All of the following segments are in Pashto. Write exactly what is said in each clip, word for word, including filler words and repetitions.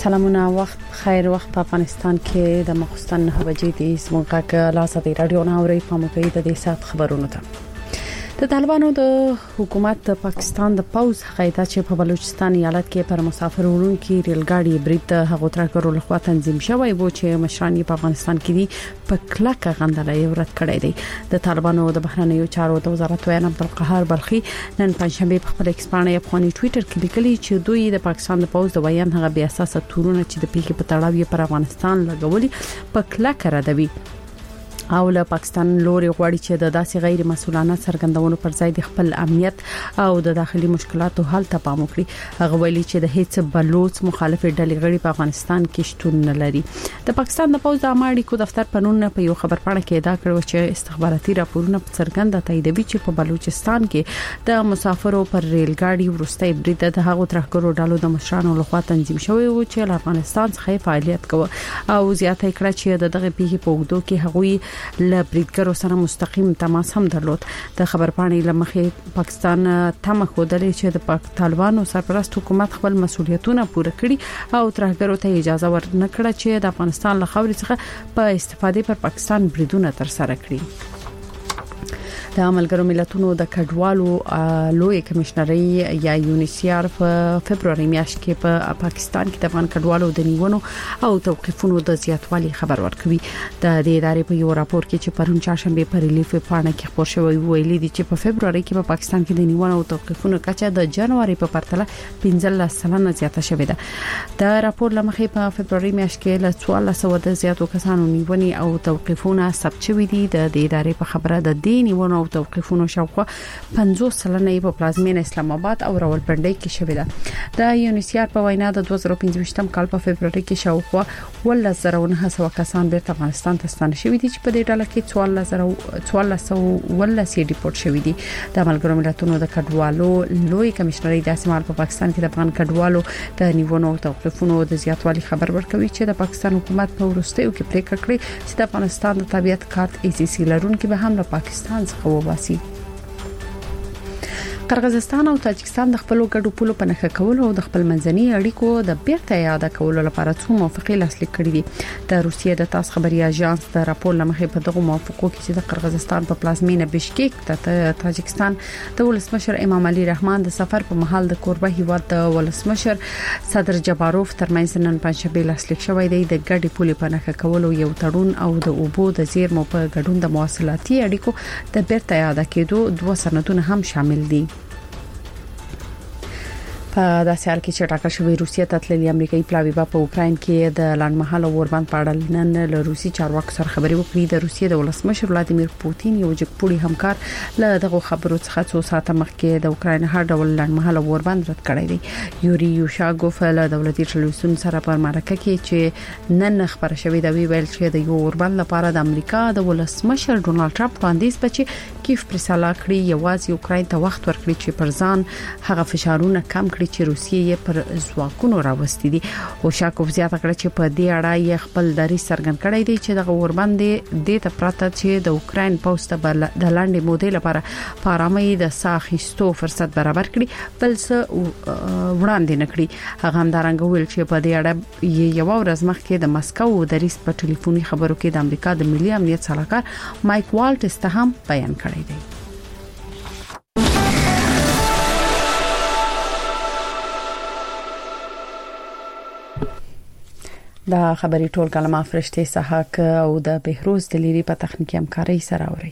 سلامونه وخت خیر وخت په افغانستان کې د مخستان نه بجې د سمونکا لاسه رادیو ناوري په متوي د سات خبرونو ته د طالبانو د حکومت د پاکستان د پوز قاعده چې په بلوچستان ایالت کې پر مسافر وړونکو ریل ګاډي برید هغه ترکرو لخوا تنظیم شوی و چې مشران په افغانستان کې دي په کلکه غندلې ورت کړی دی د طالبانو د بهرنیو چارو د وزارت ویان عبدالقهار بلخي نن پنځشنبه په خپل ایکسپانه افغاني ټوئیټر کې لیکلي چې دوی د پاکستان د پوز د ویان هغه بیا اساسه تورونه چې د پیښې په تړاو پر افغانستان لګولي په کلکه ردوي او له پاکستان لوري غواړي چې د داسې غیر مسؤلانه څرګندونو پر ځای د خپل امنیت او د داخلي مشکلاتو حل ته پام وکړي هغه ویلي چې د هیڅ بلوچ مخالف ډلې غړي په افغانستان کې شتون نه لري د پاکستان د پوز د اماړي کو دفتر پنون په یو خبر پاڼه کې ادعا کړو چې استخباراتي راپورونه څرګنده تاییدوي چې په بلوچستان کې د مسافرو پر ریل ګاډي ورستۍ برید د هغو ترکرو ډلو د مشرانو لخوا تنظیم شوی و چې له افغانستان څخه فعالیت کوي او زیاته کړه چې د دغه پیښې په وګړو کې هغوی له بریدګرو سره مستقیم تماس هم درلود د خبر پاڼې لمخې پاکستان تمه خوده چې د طالبانو سرپرست حکومت خپل مسولیتونه پوره کړي او ترهګرو ته اجازه ورنکړه چې د افغانستان له خاورې څخه په استفادې پر پاکستان بریدونه تر سره کړي د ملګرو ملتونو د کډوالو لوی کمشنري یا یونیسیار په فبرवरी میاشت کې په پاکستان کې د افغان کډوالو د نیونو او توقيفونو د زیاتوالي خبر ورکوي د دې ادارې په یو راپور کې چې پرون چهارشنبه په ریلیف پاڼه کې خبر شوی ویلي دي چې په فبرवरी کې په پاکستان کې د نیونو او توقيفونو کچه د جنوري په پرتله پنځلس سلنه زیاته شوې ده د راپور لمخې په فبرवरी میاشت کې له څوارلس سوه د زیاتو کسانو نیونې او توقيفونه ثبت شوې دي د دې ادارې په خبره د دې نیونو او توقيفونو شاوخوا پنځوس سلنه په پلازمین اسلام آباد او راولپنډي کې شوې ده د یونیسیار په وینا د دوه زره پنځه کال په فبرवरी کې شاوخوا ولس زره نه سو کسان بیرته افغانستان ته ستانه شوي دي چې په دې ډله کې څوارلس زره څوارلس سو ولس یې ډیپورت شوي دي د ملګرو ملتونو د کډوالو لوی کمشنري د سیمال په پاکستان کې د افغان کډوالو د نیونو او توقيفونو د زیاتوالي خبر ورکوي چې د پاکستان حکومت په ورستیو کې پریکړه کړې چې د افغانستان د طبيعت کارت ای سی سی لرونکي به هم له پاکستان څخه وباسي قرغیزستان او تاجکستان د خپل ګډو پولو په نخښه کولو او د خپل منځني اړیکو د بیرته یاد کولو لپاره څو موافقې لاسلیک کړې دي د روسیې د تاس خبري اژانس د راپور لمخې په دغه موافقو کې چې د قرغیزستان په پلازمینه بشکیک ته تاجکستان د ولسمشر امام علي رحمان د سفر په محل د کوربه هیواد د ولسمشر صدر جباروف ترمنځ نن پنځشنبه لاسلیک شوی دی د ګډي پولو په نخښه کولو یو تړون او د اوبو د زیرمو په ګډون د مواصلاتي اړیکو د بیرته یاد کېدو دوه سندونه هم شامل دي په داسې حال کې چې ټاکل شوی روسیې ته تللي امریکایي پلاوی په اوکرين کې د لاندمحل اوربند په اړه نن له روسي چارواکو سره خبري وکړي د روسیې د ولسمشر ولادیمیر پوتین یو جګپوړي همکار له دغه خبرو څخه څو ساعته مخکې د اوکرين هر ډول لاندمحل اوربند رد کړی دی یوري یوشاګوف له دولتي ټلویزیون سره په مرکه کې چې نن خبر شوی دی ویل چې د یو اوربند لپاره د امریکا د ولسمشر ډونالد ټرمپ وړاندیز بچي کیف پرساله کړی یوازې اوکرين ته وخت ورکړي چې پر ځان هغه فشارونه کم کړي چې روسیې یې پر ځواکونو راوستي دي او شاکوف زیاته کړه چې په دې اړه یې خپل دری څرګند کړی دی چې د اوربند د ته پراته چې د اوکرين پوسټ د لاندې مودې لپاره پارامي د ساخستو فرصت برابر کړي بل څه وړاندې نکړي هغه هم دارنګ ویل چې په دې اړه یو ورځ مخکې د مسکو د ریس په ټلیفوني خبرو کې د امریکا د ملي امنیت صلاحکار مایک والټس ته هم بیان کړی دی دا خبري ټول کلمه فرشتي سحاق او د بهروز دلیری په تخنیکی همکاري سره اوري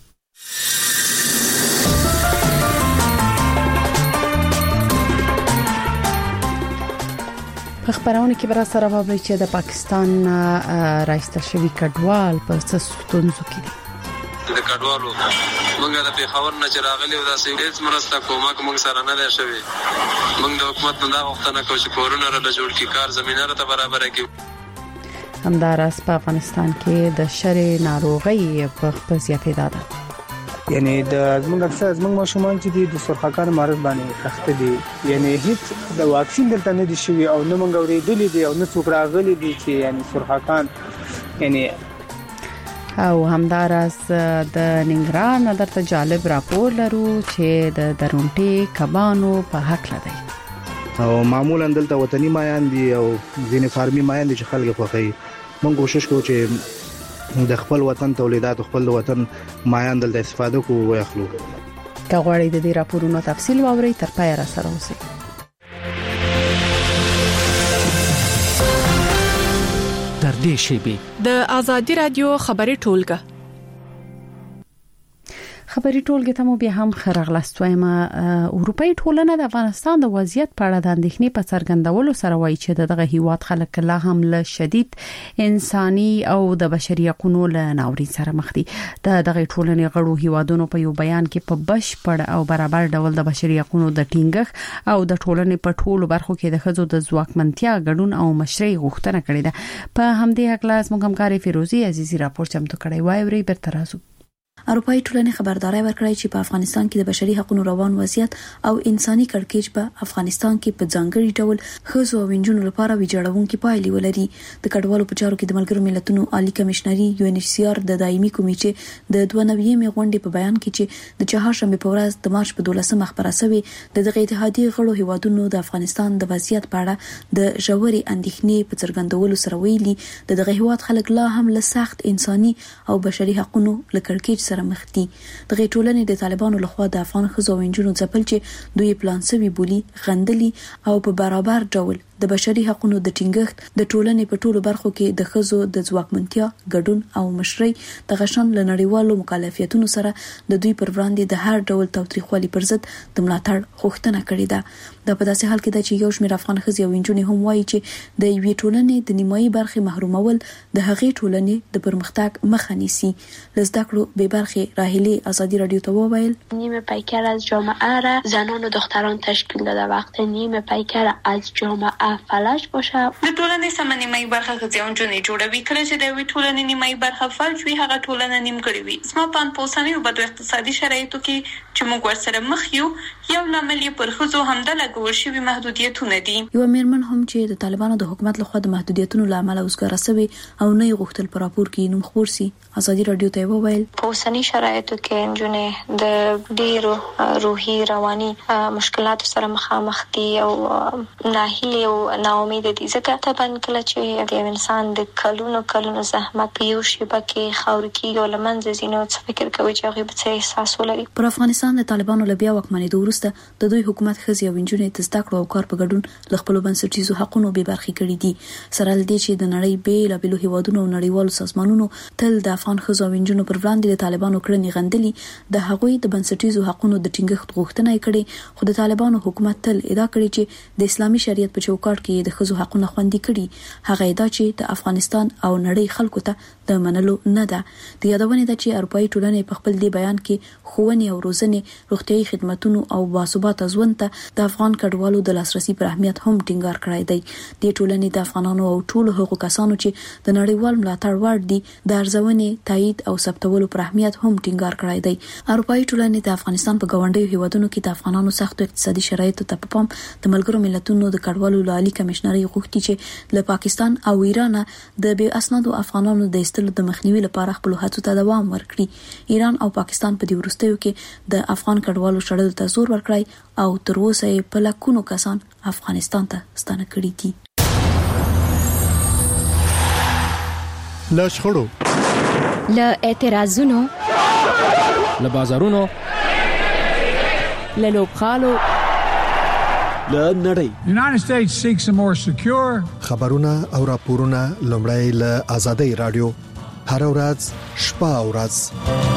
خبرونه کې برا سره وایي چې د پاکستان رئیس شوی کډوال په ستونزو کې د کډوالو موږ د پیښور نه چراغلي او د سیریز مرسته کومه کوم سره نه ده شوی موږ د حکومت نه غوښتنه کوو چې کورونه را جوړ کړي کار زمينه را برابر کړي همدارس په افغانستان کې د شری ناروغي په خپل زیاتې ده یعنی د زموږ اکثر زموږ ماشومان چې د سرخکار مرض باندې خسته دي یعنی هیڅ د واکسین دلته نه دي شوی او نه موږ اورېدلې دي او نه څوک راغلي دي چې یعنی سرخکان یعنی او همدارس د ننګرهار درته جالب راپور لرو چې د درونټي کبانو په حق لدی او معمولا دلته وطني مایان دي او ځینې فارمي مایان دي چې خلک خوخي مونږ کوشش کوو چې د خپل وطن تولیدات خپل وطن مایان دلته استفاده کوو او اخلو. که غواړئ د دې راپورونو تفصیل واورئ تر پای را سره اوسئ. در دې شیبه د آزادی رادیو خبري ټولګه خبري ټولګه ته مو بیا هم خرغلست وایم. اروپאי ټولنه د افغانستان د وضعیت په اړه د اندېښنې په څرګندولو سره وایي چې دغه هیواد خلک لا هم له شدید انساني او د بشري حقوقو له ناورین سره مخ دي. د دغه ټولنې غړو هیوادونو په یو بیان کې په بشپړ او برابر ډول د بشري حقوقو د ټینګښت او د ټولنې په ټولو برخو کې د ښځو د ځواکمنتیا ګډون او مشرۍ غوښتنه کړې ده. په همدې حق لاس موږ همکاري فیروزي عزیزي راپور چمتو کړی وای وري برترازو. اروپאי ټولنې خبرداري ورکړې چې په افغانستان کې د بشري حقوقو روان وضعیت او انساني کړکېچ په افغانستان کې په ځانګړي ډول ښځو او نجونو لپاره ویجاړونکې پایلې ولري. د کډوالو په چارو کې د ملګرو ملتونو عالی کمشنري یو ان ایچ سی آر د دایمي کمیټې د دوه نوي غونډې په بیان کې چې د چهارشنبه په ورځ د مارچ په دولسمه خبره شوې د دغه اتحادیې غړو هیوادونو د افغانستان د وضعیت په اړه د ژورې اندېښنې په څرګندولو سره ویلي د دغه هیواد خلک لا هم له سخت انساني او بشري حقوقو له کړکېچ سره مخ دي. دغه ټولنې د طالبانو لخوا د افغان ښځو او نجونو ځپل چې دوی پلان سوي بولی غندلي او په برابر ډول د بشري حقوقو د ټینګښت د ټولنې په ټولو برخو کې د ښځو د ځواکمنتیا ګډون او مشرۍ د غشن له نړیوالو مکلفیتونو سره د دوی پر وړاندې د هر ډول تاوتریخوالي پر ضد د ملاتړ غوښتنه کړې ده. دا په داسې حال کې ده چې یو شمېر افغان ښځې او نجونې هم وایي چې د یوې ټولنې د نیمایي برخې محرومول د هغې ټولنې د پرمختګ مخه نیسي. لزده کړو به برخې راهلي آزادی رادیو ته وویل نیمه پیکر از جامعه را زنان و دختران تشکیل داده. وقت نیمه پیکر از جامعه فلج باشه د ټولنې سم نیمایي برخه غځي او جنې جوړوي. کله چې د وی ټولنې نیمایي برخه فلج وي هغه ټولنه نیمګړې وي. اسما پان پوساني او بد اقتصادي شرایطو کې چې موږ ورسره مخ یو یو لامل یې پر خزو همدا لګول شوی محدودیتونه دي. یو میرمن هم چې د طالبانو د حکومت لخوا د محدودیتونو لامل اوسګاره شوی او نه غوښتل پر راپور کې نوم خبر سي آزادی رادیو ته وویل په اوسني شرایطو کې جنې د ډیرو روحي رواني مشکلات سره مخامخ دي او ناهیلي او امید دي. ځکه ته باندې کله چې د انسان د کلونو کلونو زحمت په یو شیبه کې خاور کې یو لمنځ زینو څه فکر کوي چې هغه به څه احساس ولري. پر افغانستان د طالبانو لبیا وکمنې وروسته د دوی حکومت خزي او انجونې د زده کړو او کار په ګډون ل خپل بنسټیزو حقوقو به برخې کړې دي. سره لدې چې د نړۍ بیل بیل هیوادونو او نړیوالو سازمانونو تل د افغان خزو او انجونو پر وړاندې د طالبانو کړنې غندلي. د هغوی د بنسټیزو حقوقو د ټینګښت غوښتنه کړې خو د طالبانو حکومت تل ادعا کړې چې د اسلامي شریعت په چوکاټ کې د خزو حقونه خوندي کړي. هغه ادعا چې د افغانستان او نړۍ خلکو ته د منلو نه ده. د یادونه ده چې اروپאי ټولنې په خپل دی بیان کې ښوونې او روزنې روغتيایي خدماتونو او باثباته ژوند ته د افغان کډوالو د لاسرسي پر اهمیت هم ټینګار کړی دی. د ټولنې د افغانانو او ټولو هغو کسانو چې د نړیوال ملاتړ وړ دي د ارزونې تایید او ثبتولو پر اهمیت هم ټینګار کړی دی. اروپאי ټولنې د افغانستان په ګاونډیو هیوادونو کې د افغانانو سختو اقتصادي شرایطو ته په پام د ملګرو ملتونو د کډوالو لالي کمشنري غوښتي چې له پاکستان او ایران د بې اسنادو افغانانو د استلو د مخنیوي لپاره خپل هڅو ته دوام ورکړي. ایران او پاکستان په دې وروستیو کې د افغان کډوالو شړلو ته زور ورکړی او تر اوسه یې په لکونو کسان افغانستان ته ستانه کړي دي. له شخړو له اعتراضونو له بازارونو له لوبغالو له نړۍ The United States seeks a more secure خبرونه او راپورونه لومړی له آزادۍ رادیو هر ورځ شپه او ورځ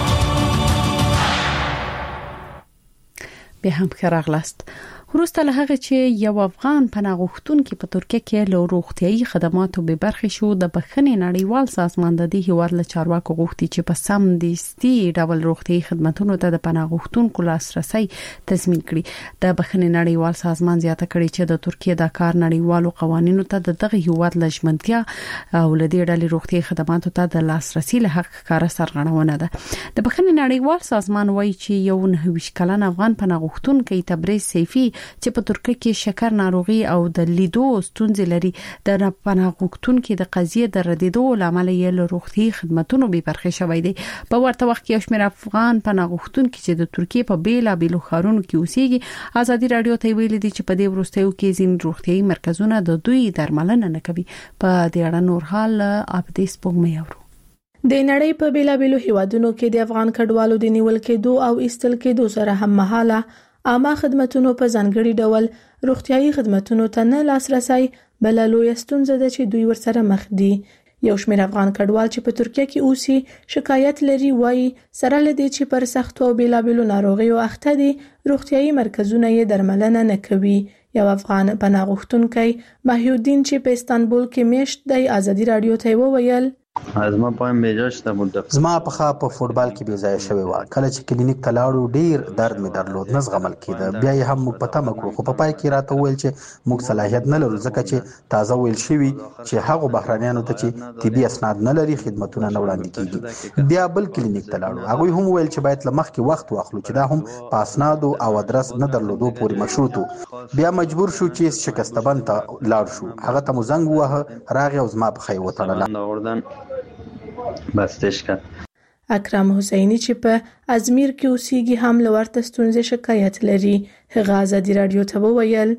به هم خراغلاست. وروسته له هغه چې یو افغان پناه غوښتونکي په ترکیه کې له روغتيایي خدماتو به برخې شو د بخښنې نړیوال سازمان د دې هیواد له چارواکو غوښتي چې په سم دستي ډول روغتيایي خدماتو ته د پناه غوښتونکو لاسرسي تضمین کړي. د بخښنې نړیوال سازمان زیاته کړي چې د ترکیه د کار نړیوالو قوانینو ته د دغه هیواد لژمنتیا او لدې ډلې روغتيایي خدماتو ته د لاسرسي له حق کار سرغړونه ده. د بخښنې نړیوال سازمان وایي چې یو نه ویش کلن افغان پناه غوښتونکي تبریز سیفي چې په ترکیه کې شکر ناروغي او د لیدو ستونزې لري د پناه غوښتونکو د قضیه د ردیدو لامل یې له روغتي خدماتو به برخه شوی دی. په ورته وخت کې شمیر افغان پناه غوښتونکو چې د ترکیه په بیلا بیلو ښارونو کې اوسېږي ازادي رادیو ته ویلي دي چې په دې وروستیو کې ځین روغتي مرکزونه د دوی درملنه نه کوي. په دې اړه نور حال اپډیټ سپوږمۍ اورو. د نړۍ په بیلابېلو هیوادونو کې د افغان کډوالو د نیول کېدو او ایستل کېدو سره هم مهاله عامه خدماتو په ځانګړي ډول روغتيایي خدماتو ته نه لاسرسي بل لوی ستونزه ده چې دوی ورسره مخ دي. یو شمېر افغان کډوال چې په ترکیه کې اوسي شکایت لري وایي سره لدی چې پر سخت او بیلابېلو ناروغیو اخته دي روغتيایي مرکزونه یې درملنه نه کوي. یو افغان پناه غوښتونکی ماهیالدین چې په استانبول کې میشت دی ازادي رادیو ته وویل زما پایم بیجاشته مده زما په خا په فوتبال کې بي ځای شوی و کله چې کلینیک ته لاړو ډیر درد می درلود نه زغمل کېده بیا یې هم موږ پته مکړو خو په پای کې راته ویل چې موږ صلاحیت نه لرو ځکه چې تازه ویل شوی چې هغه بهرانيانو ته چې طبي اسناد نه لري خدماتونه نه وړاندې کیږي. بیا بل کلینیک ته لاړو هغه هم ویل چې باید لمخ کې وخت واخلو چې دا هم په اسناد او ادرس نه درلودو پورې مشروط. بیا مجبور شو چې شکستبند ته لاړ شو هغه ته مو زنګ وه راغی او زما په خی وتړله بستش کړ. اکرم حسینی چې په ازمیر کې اوسېږي هم لورته ستونزې شکایت لري. هغه ازادي رادیو ته وویل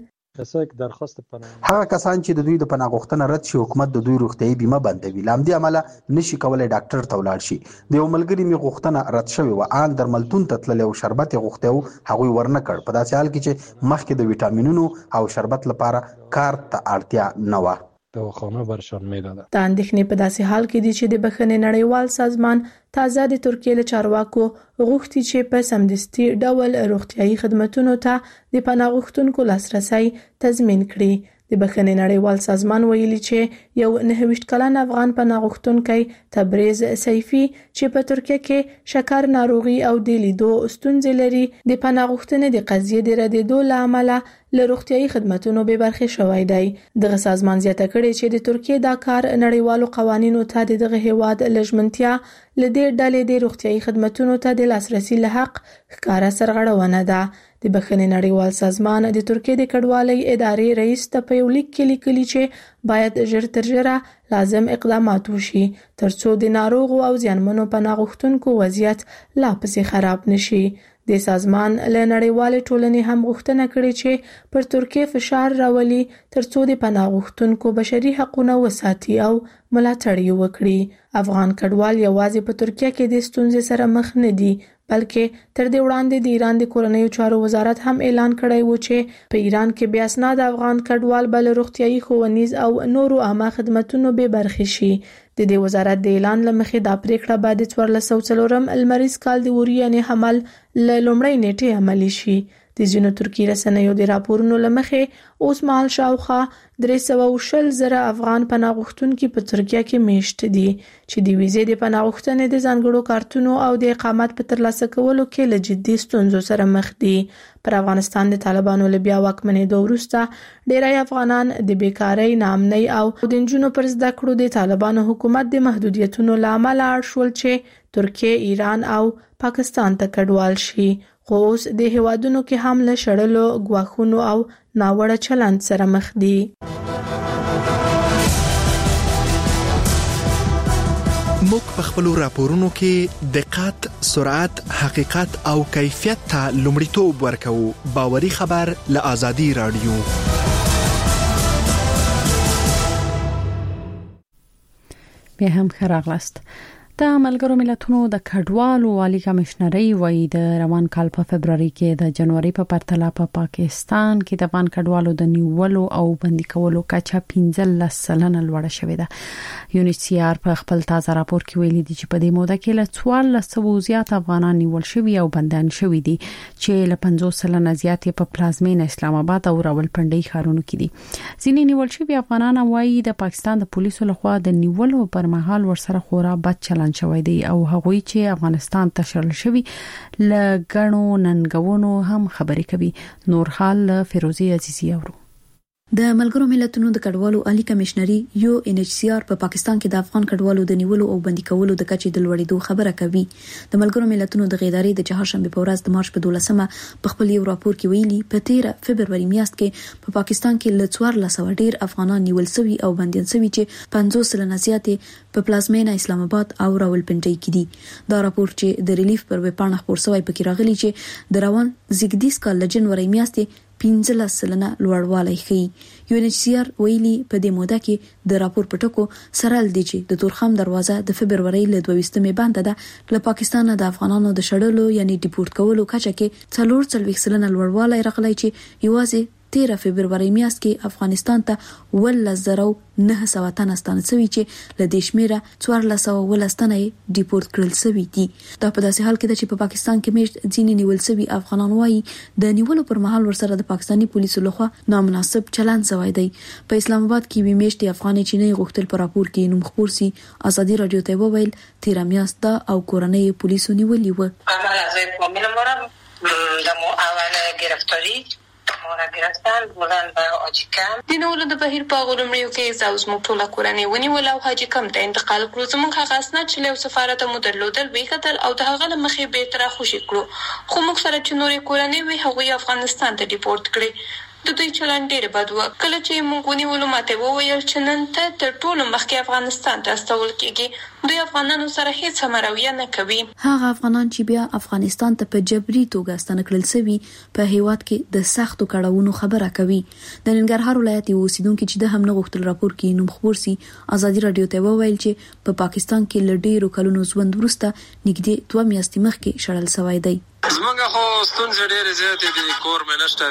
هغه کسان چې د دوی د پناه غوښتنه رد شي حکومت د دوی روغتيایي بیمه بندوي لامدي عمله نشي کولای ډاکټر ته ولاړ شي. د یو ملګری می غوښتنه رد شوی و ان درملتون ته تللی او شربت غوښتو هغه ورنه کړ په داسې حال کې چې مخکې د وټامینونو او شربت لپاره کارت ته اړتیا نه و. دواخانه برشان میداده. د اندېښنې په داسې حال کې دي چې د بخښنې نړیوال سازمان تازه د ترکیه له چارواکو غوښتي چې په سمدستي ډول روغتيایي خدماتو ته د پناه غوښتونکو لاسرسي تضمین کړي. د بخښنې نړیوال سازمان ویلي چې یو نهه ویشت کلن افغان پناه غوښتونکی تبریز سیفي چې په ترکیه کې شکر ناروغي او د لیدو ستونزې لري د پناه غوښتنې د قضیې د ردیدو لامل له روغتيایي خدماتو به برخه شوی دی. دغه سازمان زیاته کړي چې د ترکیه دا کار نړیوالو قوانینو ته دغه هیواد لژمنتیا لدې ډلې د روغتيایي خدماتو ته د لاسرسي له حق ښکارا سرغړونه ده. د بخښنې نړیوال سازمان د ترکیه د کډوالۍ ادارې رئیس ته په یو لیک کې لیکلي چې باید ژر تر ژره لازم اقدامات وشي ترڅو د ناروغو او زیانمنو پناه غوښتونکو وضعیت لا پسې خراب نشي. د سازمان له نړیوال ټولنې هم غوښتنه کړې چې پر ترکیه فشار راولي ترڅو د پناه غوښتونکو بشري حقوقونه وساتي او ملاتړ یې وکړي. افغان کډوال یوازې په ترکیه کې د ستونزې سره مخ نه دي بلکې تر دې وړاندې د ایران د کورنیو چارو وزارت هم اعلان کړی و چې په ایران کې بیا اسناد افغان کډوال بل روغتيایي ښوونیز او نورو عامه خدماتو به برخه شي. د دې وزارت د اعلان لمخې دا پریکړه بعد څوارلس سوه څلورم المریز کال د وریانې حمل له لومړۍ نیټې عملي شي. د ځینو ترکی رسنیو د راپورونو لمخې اوس مهال شاوخوا درې سوه او شل زره افغان پناه غوښتونکي په ترکیه کې میشت دي چې د ویزې د پناه غوښتنې د ځانګړو کارتونو او د اقامت په ترلاسه کولو کې له جدي ستونزو سره مخ دي. پر افغانستان د طالبانو له بیا واکمنېدو وروسته ډېری افغانان د بیکارۍ ناامنۍ او د نجونو پر زده کړو د طالبانو حکومت د محدودیتونو له امله اړ شول چې ترکیه، ایران او پاکستان ته کډوال شي. خو اوس د هیوادونو کې هم له شړلو ګواښونو او ناوړه چلند سره مخ دي. موږ په خپلو راپورونو کې دقت، سرعت، حقیقت او کیفیت ته لومړیتوب ورکوو. باوري خبر له آزادي رادیو. بیا هم ښه راغلاست. د ملګرو ملتونو د کډوالو والي کمشنري وایي د روان کال په فبرवरी کې د جنوري په پرتله په پا پاکستان کې د افغان کډوالو د نیولو او بندي کولو کچه پنځلس سلنه لوړه شوې ده. یونیسیار په خپل تازه راپور کې ویلي دي چې په دې موده کې له څوارلس سوه زیات افغانان نیول شوي او بندیان شوي دي چې له پنځوس سلنه زیات په پلازمین اسلام آباد او راولپنډي ښارونو کې دي. ځینې نیول شوي افغانان وایي د پاکستان د پولیسو لخوا د نیولو پر مهال ورسره خورا بد چلند شوی دی او هغوی چې افغانستان ته شړل شوي لګڼو ننګونو هم خبرې کوي. نور حال فیروزی عزیزی اورو. د ملګرو ملتونو د کډوالو عالی کمشنري یو ان ایچ سی آر په پاکستان کې د افغان کډوالو د نیولو او بندي کولو د کچې د لوړېدو خبره کوي. د ملګرو ملتونو د غیداري د چهارشنبه په ورځ د مارچ په دولسمه په خپل یو راپور کې ویلي په تیره فبرवरी میاشت کې په پاکستان کې ل څوار لسو ډیر افغانان نیول شوي او بنديان شوي چې پنځوس سلنه زیاتې په پلازمینه اسلام آباد او راولپنډي کې دي. دا راپور چې د ریلیف پر ویب پاڼه خبر شوی پکې راغلی چې د روان زیګدیس کال د جنوري میاشتې پنځه سلنه لوړوالی ښيي. یو ان ایچ سی آر ویلي په دې موده کې د راپور پټکو سره لدی چې د تورخم دروازه د فبرवरी ل دویستمې باندې ده له پاکستان د افغانانو د شړلو یعنی ډیپورت کولو کچه کې څلور څلوېښت سلنه لوړوالی راغلی چې یوازې تیره فبرवरी میاشت کې افغانستان ته ولس زرو نه سوه تنه ستانه شوي چې له دې شمیره څوارلس سوه ولس تنه ډیپورت کړل شوي دي. دا په داسې حال کې ده چې په پاکستان کې میشت ځینې نیول شوي افغانان وایي د نیولو پر مهال ورسره د پاکستاني پولیسو لخوا نامناسب چلند شوی دی. په اسلام آباد کې وی میشت افغاني چینی غوښتل پر راپور کې نوم خبر سي. ازادي رادیو ته وویل تیره میاشت او کورنۍ پولیسو نیولې و. عمل از کامل مرا د مو اول گرفتاری مورا گرفتن بلند و حاجی کم د نولو د بهیر په غوړمړیو کې زاوز موږ ټوله کورنۍ ونیول او حاجی کم ته انتقال کړو. زموږ هغه اسناد چې له سفارت مو درلودل وی کتل او د هغه مخې به تر خوشی کړو. خو موږ سره چې نورې کورنۍ وی هغوی افغانستان ته ډیپورت کړي. د دوی چلند ډېر بد و. کله چې موږ ونیولو ماته وویل چې نن ته تر ټولو مخکې افغانستان ته استول کېږي. دوی افغانانو سره هیڅ هم رویه نه کوي. هغه افغانان چې بیا افغانستان ته په جبري توګه ستنه کړل شوي په هیواد کې د سختو کړهونو خبره کوي. د ننګرهار ولایت یو اوسیدونکو چې د هم نه غوښتل راپور کې نوم خبر سي ازادي رادیو ته وویل چې په پا پاکستان کې ل ډېرو کلونو ژوند وروسته نږدې دوه میاشتې مخکې شړل شوی دی. زمونږ خو ستونزې ډېرې زیاتې دي. کور مې نشته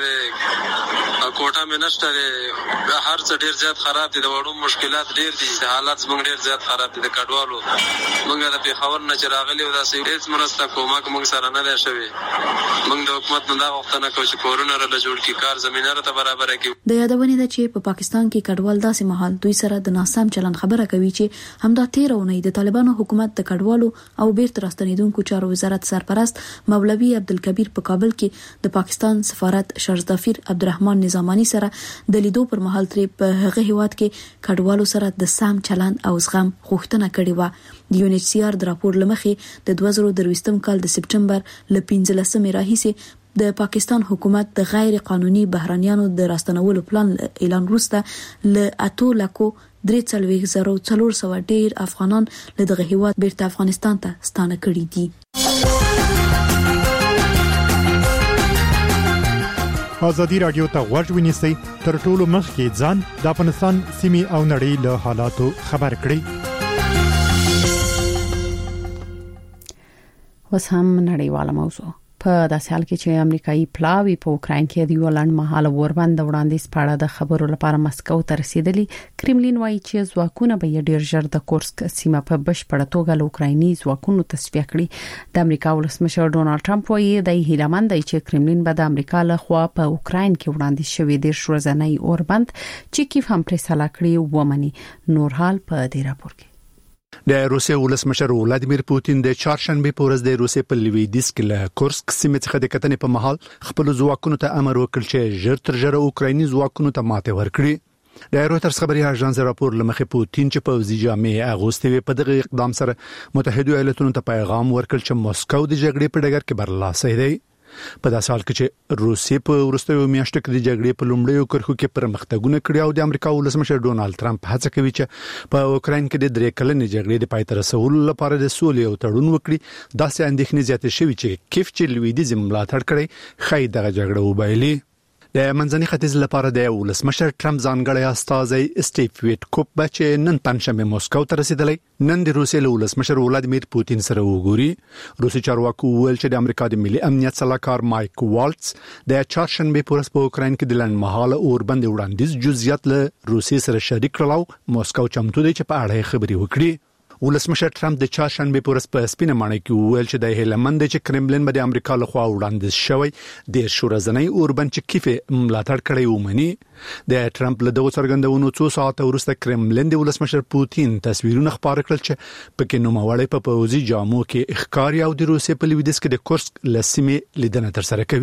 دی، کوټه مې نشته دی، هر څه ډېر زیات خراب دي. د وړو مشکلات ډېر دي. حالات زمونږ ډېر زیات خراب دي. د کډوالو مونږ د پېښور نه چې راغلي وو داسې هېڅ مرسته کومک مونږ سره نه دی شوی. مونږ د حکومت نه دا غوښتنه کوو چې کورونه راله جوړ کړي، کار زمینه راته برابره کړي. د یادونې ده چې په پاکستان کې کډوال داسې مهال دوی سره د ناسم چلند خبره کوي چې همدا تیر اونۍ د طالبانو حکومت د کډوالو او بیرته راستنیدونکو چارو وزارت سرپرست مولوي عبدالکبیر په کابل کې د پاکستان سفارت شرزدافیر عبدالرحمن نظامانی سره د لیدو پر مهال ترې په هغه هیواد کې کډوالو سره د سم چلند او زغم غوښتنه کړې و. د یو ان ایچ سی آر د راپور لمخې د دوه زره درویشتم کال د سپټمبر ل پنځلسمې راهیسې د پاکستان حکومت د غیر قانوني بهرانيانو د راستنولو پلان اعلان وروسته ل اتو لکو درې څلوېښت زره څلور سوه ډیر افغانان له دغه هیواد بیرته افغانستان ته ستانه کړي دي. ازادي رادیو ته غوږ ونیسئ تر ټولو مخکې ځان د افغانستان سیمې او نړۍ له حالاتو خبر کړئ. وس هم نړیواله موضوع په داسې حال کې چې امریکایي پلاوی په اوکراین کې د یو لنډ مهاله وربند وړاندیز پاړه د خبرو لپاره مسکو ته رسیدلی. کرملین وایي چې ځواکونه به ډیر ژر د کورسک سیمه په بشپړه توګه له اوکرایني ځواکونو تصفیه کړي. د امریکا ولسمشر ډونالد ټرمپ وایي د هیلمند دی چې کرملین به د امریکا له خوا په اوکراین کې وړاندیز شوی د شورزنۍ اوربند چې کیف هم پرې سلا کړی ومني. نور حال په دې راپور کې د روسیې ولسمشر ولادیمیر پوتین د چهارشنبه په ورځ د روسیې په لویدیس کې له کورسک سیمې څخه د کتنې په محل خپل ځواکونو ته امر وکړ چې ژر تر ژره اوکرایني ځواکونو ته ماته ورکړي. د رويټرز خبري اژانس راپور لمخې پوتین چې په وزي جامع اغوستوي په دغه اقدام سره متحده ایالاتونو ته پیغام ورکړ چې مسکو د جګړې په ډګر کې برلاسه دی. په داسې حال کې چې روسیې په وروستیو میاشتو کې د جګړې په لومړیو کرښو کې پرمختګونه کړي او د امریکا ولسمشر ډونالد ټرمپ هڅه کوي چې په اوکراین کې د درې کلنې جګړې د پای ته رسولو لپاره د سولې او تړون وکړي. داسې اندېښنې زیاتې شوې چې کیف چې لویدیځ ملاتړ کړي خای دغه جګړه وبایلي. د منځني ختیځ لپاره د ولسمشر ټرمپ ځانګړی استازی سټیف ویټکوپ چې نن پنځشنبه مسکو ته رسیدلی نن د روسیې له ولسمشر ولادیمیر پوتین سره وګوري. روسي چارواکو ویل چې د امریکا د ملي امنیت سلاکار مایک والټس د چهارشنبه په ورځ په اوکراین کې د لنډ مهاله اوربند وړاندیز جزئیات له روسیې سره شریک کړل. مسکو چمتو دی چې په اړه خبري وکړي. ولسمشر ټرمپ د چهارشنبه په ورځ په سپینه ماڼۍ کې وویل چې د هیلمند چې کرملین به د امریکا له خوا وړاندیز شوی د شورزنۍ اوربند چې کیف ملاتړ کړی ومني. د ټرمپ له دغه څرګندونو څو ساعت وروسته کرملین د ولسمشر پوتین تصویرونه خبر کړل چې پکې نوموړی په پوځي جامو کې ښکاری او د روسیې په لویدیځ کې د کورسک لسیمې لیدنه تر سره کوي.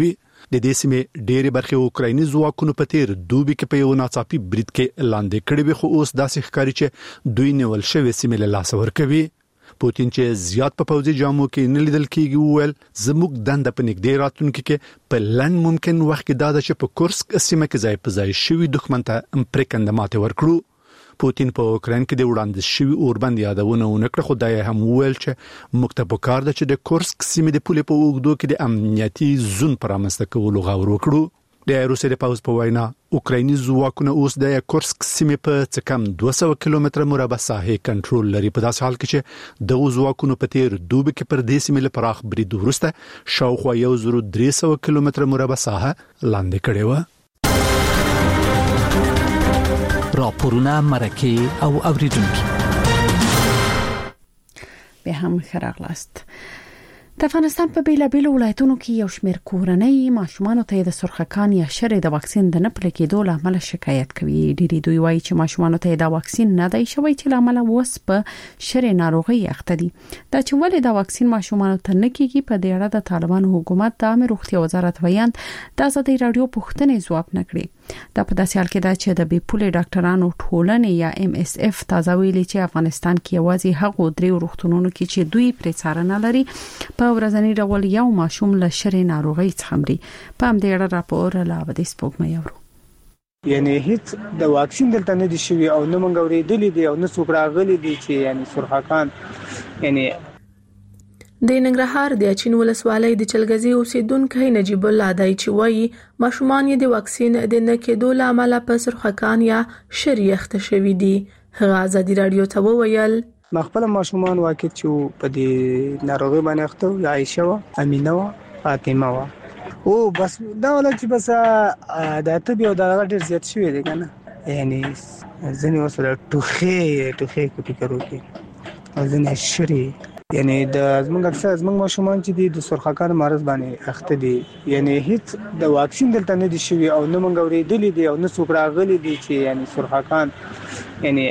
د دې سیمې ډېری برخې اوکرایني ځواکونو په تیر دوبي کې په یو ناڅاپي برید کې لاندې کړي وي، خو اوس داسې ښکاري چې دوی نیول شوی سیمې له لاسه ورکوي. پوتین چې زیات په پوځي جامو کې نه لیدل کېږي وویل زموږ دنده په نږدې راتلونکي کې په لن ممکن وخت کې دا چې په کورسک سیمه کې ځای په ځای شوی دښمن ته پرېکنده ماتې ورکړو. پوتین په اوکراین کې د وړاندې شوی اوربند یادونه ونکړه، خو دا هم وویل چې موږ ته پکار ده چې د کورسک سیمې د پولې په اوږدو کې د امنیتي زون پرامسته کولو غور وکړو. د روسیې د پوځ په وینا اوکرایني ځواکونه اوس د کورسک سیمې په څه کم دوه سوه کیلومتره مربع ساحه کنټرول لري، په داسې حال کې چې د ځواکونو په تیر دوبي کې پر دې سیمې له پراخ برید وروسته شاوخوا یو زر درې سوه کیلومتره مربع ساحه لاندې کړې و. راپورونه مرکه او اوریدونکو به هم خراغلاست. د افغانستان په بیلابیلو ولایتونو کې یو شمېر کورنۍ ماشومان ته د سرخکان یا شری د واکسین د نه پلي کېدو له امله شکایت کوي. ډېری دوی وایي چې ماشومان ته د واکسین نه دی شوی چې له امله وس په شری ناروغي اخته دي. دا چې ولې د واکسین ماشومان ته نه کېږي په دې اړه د طالبان حکومت د عامه روغتیا وزارت ویاند د آزادۍ رادیو پوښتنې ځواب نه کړي. دا په داسې حال کې ده چې د بیپولې ډاکټرانو ټولنې یا ام اس اف تازه ویلي چې افغانستان کې یوازې هغه درې روغتونونو کې چې دوی پرې څارنه لري په ورځنی ډول یو ماشوم له شری ناروغي څخه مري. په همدې اړه راپور لا ودی سپوږمۍ اورو. یعنی هیڅ د واکسین دلته نه دي شوی او نه مونږ اورېدلې دي او نه څوک راغلي دي چې یعنی سرخکان یعنی د ننګرهار د اچین ولسوالۍ د چلګزي اوسیدونکو نجیب الله دای چې وایي ماشومان یې د واکسین د نه کېدو له امله په سرخکان یا شری اخته شوي دي. هغه آزادي رادیو ته وویل مخبل ماشومان واکد چې په دې ناروغي باندې اخته یا عائشه و امینه و فاطمه و او بس دا ولې چې بس د طبي او د ډېر زیات شوی دی کنه، یعنی ځنې وسره ټوخه ټوخه کوټی کرو کې او ځنې شری یعنی د زمونږ اکثر زمونږ ماشومان چې د سرخکان مرض باندې اخته دي، یعنی هیڅ د واکسین دلته نه دي شوی او نه مونږ اورېدلې دي او نه څوک راغلي دي چې یعنی سرخکان یعنی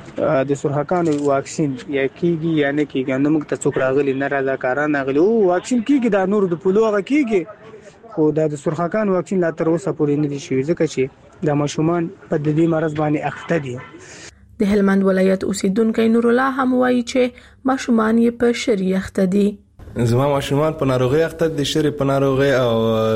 د سرخکان واکسین یا کیږي یا نه کیږي، نه موږ ته څوک راغلي نه رضاکاران راغلي. او واکسین کیږي د نور د پلوغه کیږي، خو د سرخکان واکسین لا تر اوسه پورې نه دي شوی ځکه چې د ماشومان په دې مرض باندې اخته دي. د هلمند ولایت اوسیدونکو نور الله هم وایي چې ماشومان یې په شری اخته دي. زما ماشومان په ناروغي اخته دي، شری په ناروغي او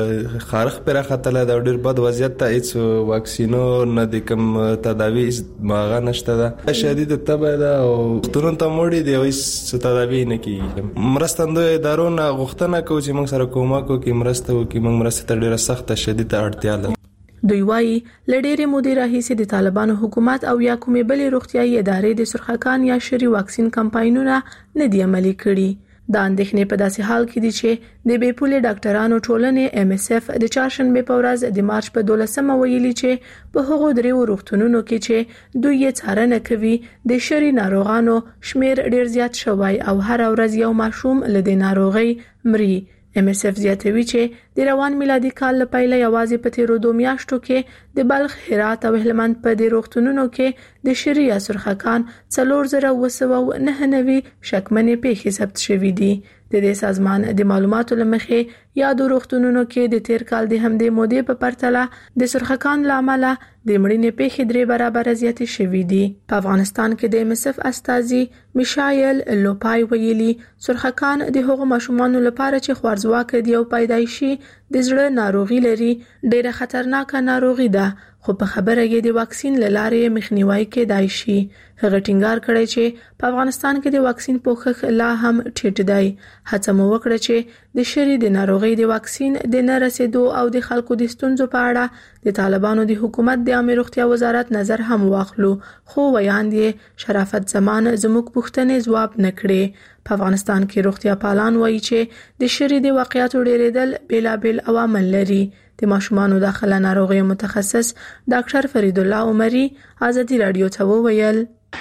خارخ پر اخته له ډېر بد وضعیت ته هیڅ واکسینو نه د کوم تداوی ماغه نشته ده، شدید تبه ده او ترنت مړی دی او هیڅ تداوی نه کیږي. مرستندوی ادارو نه غوښتنه کوي چې موږ سره کومک وکړي، مرسته وکړي، موږ مرسته ته ډېره سخته شدیده اړتیا لرو. دوی وایي لډېرې مودې راهیسې د طالبانو حکومت او یا کومې بلې روغتیايي ادارې د سرخکان یا شری واکسین کمپاینونه نه دی عملي کړي. دا اندېښنې په داسې حال کې دي چې د بیپولې ډاکټرانو ټولنې ام اس اف د چهارشنبه په ورځ د مارچ په دولسمه ویلي چې په هغو درې روغتونونو کې چې دوی یې څارنه کوي د شری ناروغانو شمیر ډېر زیات شوی او هر ورځ یو ماشوم له دې ناروغي مري. ام اس اف زیاتوي چې د روان میلادي کال لپاره یوازې په تیرو دوه میاشتو کې د بلخ، هرات او هلمند په دې روغتونونو کې د شری یا سرخکان څلور زره اوه سوه نهه نوي شکمنې پیښې ثبت شوې دي. د دې سازمان د معلوماتو لمخې یادو روغتونونو کې د تیر کال د همدې مودې په پرتله د سرخکان لامل د مړینې پیښې درې برابر زیاتې شوې دي. په افغانستان کې د ام اس اف استازي میشایل لوپای ویلي سرخکان د هغو ماشومانو لپاره چې خوارځواک دي او پیدایشي د زړه ناروغي لري ډېره خطرناکه ناروغي ده، خو په خبره یې د واکسین لاره مخنیوي کېدای شي. هغه ټینګار کړی چې په افغانستان کې د واکسین پوښښ لا هم ټیټ دی. هڅه مو وکړه چې د شری د ناروغي د واکسین د نه رسیدو او د خلکو د ستونزو په اړه د طالبانو د حکومت د عامه روغتیا وزارت نظر هم واخلو، خو ویاند یې شرافت زمان زموږ پوښتنې ځواب نه کړي. په افغانستان کې روغتیا پالان وایي چې د شری د واقعیتو ډېرېدل بیلابیل عوامل لري. د ماشومانو داخله ناروغي متخصص ډاکټر فرید الله عمري آزادي رادیو ته وویل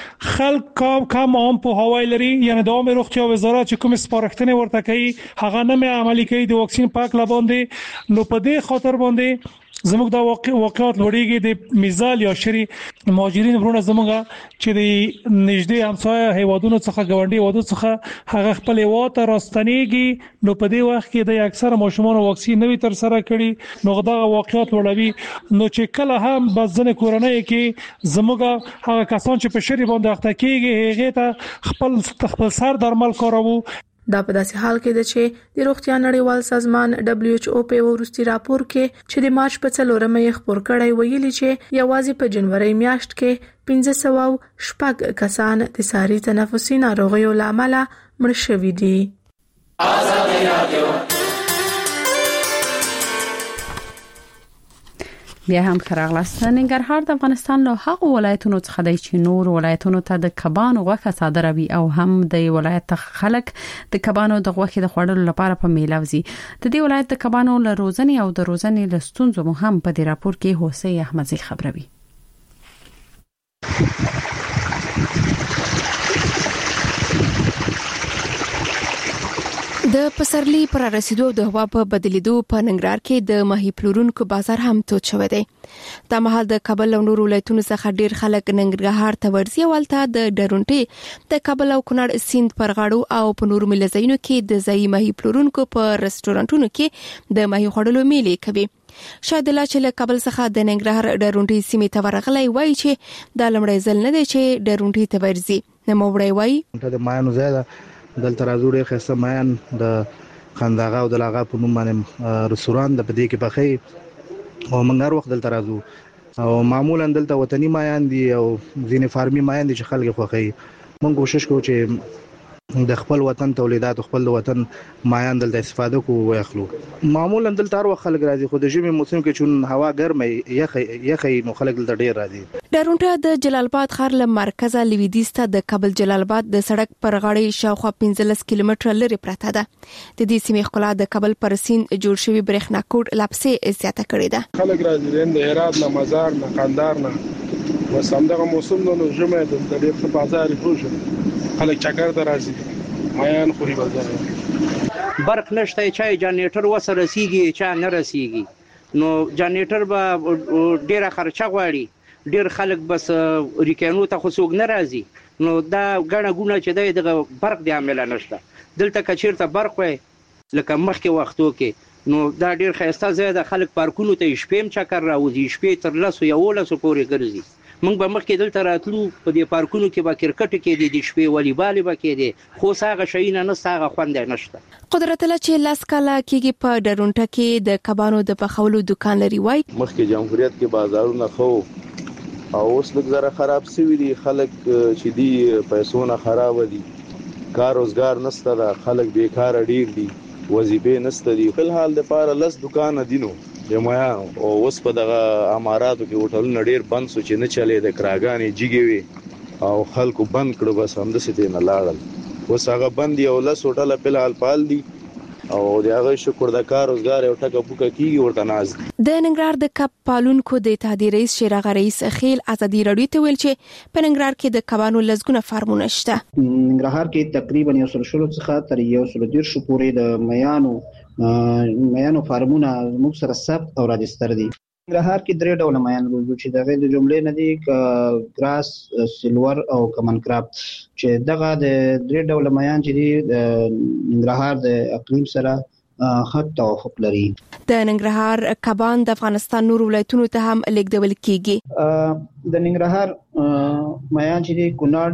خلک کم کم عام پوهاوی لري، یعنی د عامه روغتیا وزارت چې کوم سپارښتنې ورته کوي هغه نه عملي کوي د واکسین پاک لباندې. نو په دې خاطر باندې زموږ د واقعیت لوړیږي د مثال یا شری مهاجرین ورونه زموږ چې د نږدې همسایه هیوادونو څخه ګاونډي هیوادونو څخه هغه خپل هیواد راستنیږي نو په دې وخت کې د اکثره ماشومان واکسین نوي تر سره کړي نو دا واقعیت لوړوي نو چې کله هم بزنه کورنۍ کې زموږ هغه کسان چې په شری باندې اخته کیږي هغه ته خپل خپل سر درمل کاروي. دا په داسې حال کې ده چې د روغتیا نړیوال سازمان دبليو ایچ او په ورستي راپور کې چې د مارچ په څلورمه یې خبر کړی ویلي چې یوازې په جنوري میاشت کې پنځه سوه شپږ کسان د ساري تنفسي ناروغیو لامل مړ شوي دي. آزادي رادیو بیا هم خراغلاست. ننګرهار د افغانستان له هغو ولایتونو څخه دی چې نور ولایتونو ته د کبانو غوښه صادروي او هم د ولایت خلک د کبانو د غوښې د خوړلو لپاره په میلاوزي. د دې ولایت د کبانو له روزنې او د روزنې له ستونزو هم په دې راپور کې هوسۍ احمدزي خبروي. د پسرلی پر رسیدو د هوا په بدلیدو په ننګرهار کې د ماهي پلورونکو بازار هم توت شوی دی. د مهال د کابل او نور ولایتونو څخه ډیر خلک ننګرهار ته ورځي ولته د ډرونټي د کابل او کونړ سیند پر غاړو او په نور ملزینو کې د ځای ماهي پلورونکو په رستورانتونو کې د ماهي خوړلو میلې کوي. شاید لا چې له کابل څخه د ننګرهار ډرونټي سیمې ته ورغلی وای چې د لمړی ځل نه دی چې ډرونټي ته ورځي. نو وړي وای د مایانو زیاده دلته راځو ډېر ښه مایان د خنداغه او د لاغه په نوم باندې رستوران د پدې کې پخې او موږ هر وخت دلته راځو او معمولا دلته وطني مایان دي او ځینې فارمي مایان دي چې خلک خوښي. موږ کوشش کوو چې د خپل وطن تولیدات خپل وطن مایان دلته استفاده کوو واخلو. معمولا دلته هر وخت خلک راځي خو د ژمي موسم کې چون هوا ګرمه یخ یخ نو خلک دلته ډیر راځي. ډرونټه د جلال آباد ښار له مرکزه لویدیځ ته د کابل جلال آباد د سړک پر غاړې شاوخوا پنځلس کیلومتره لري پراته ده. د دې سیمې ښکلا د کابل پر سیند جوړ شوی برېښنا کوټ لپسې زیاته کړې ده. خلک راځي د هرات نه مزار نه قندار نه وسمدغه موسم نو ژمه د ډېر په بازار فروش خلک چکر ته راځي مایان خوري بازار برق نشته چای جنریټر وسره رسیږي چا نه رسیږي نو جنریټر به ډیره خرچه غواړي ډیر خلک بس ریکانو ته خو څوک نه راځي نو دا غړه ګونه چې د برق د عامل نشته. دلته کچیرته برق وي لکه مخکې وختو کې نو دا ډیر خسته زیاده خلک پارکونو ته شپېم چکر راوځي شپې تر لاسو یو لاسو پورې ګرځي. موږ به مخکې دلته راتلو په دې پارکونو کې به کرکټ کې دي د شپې والیبال به کې دي خو ساغه شینه نه ساغه خوند نشته. قدرت الله چې لاس کاله کېږي په ډرونټه کې د کبانو د پخولو دکان لري وای مخکې جمهوریت کې بازارونه خو او اوس لږ زره خراب شوي دي خلک چې دی پیسو نه خراب دي کار روزګار نشته دا خلک بیکاره ډیر دي وظیفې نشته دي. په حال د پاره لس دکان دینو جمعیا او اوس په دغه اماراتو کې هوټلونه ډیر بند سو چې نه چلے د کراګانې جګې وي او خلکو بند کړو بس هم د ستې نه لاړل اوس هغه بند یو لس هوټل په حال پال دي او د هغه شکر د کار روزګار یو ټکه پوکه کیږي ورته ناز. د ننګرهار د کب پالونکو د اتحادیې رئیس شیراغ رئیس خیل ازادي رادیو ته ویل چې په ننګرهار کې د کبانو لزګونه فارمونه شته. ننګرهار کې تقریبا یو سل شلو څخه تر یو سل دیرش پورې د میانو میانو فارمونه موږ سره ثبت او راجستر دي. ننګرهار کې درې ډول میان روزو چې دغه د جملې نه دي ګراس سیلور او کمن کراب چې دغه د درې ډول میان چې دي د ننګرهار د اقلیم سره خط توافق لري. د ننګرهار کبان د افغانستان نور ولایتونو ته هم لیږدول کیږي. د ننګرهار میان چې دي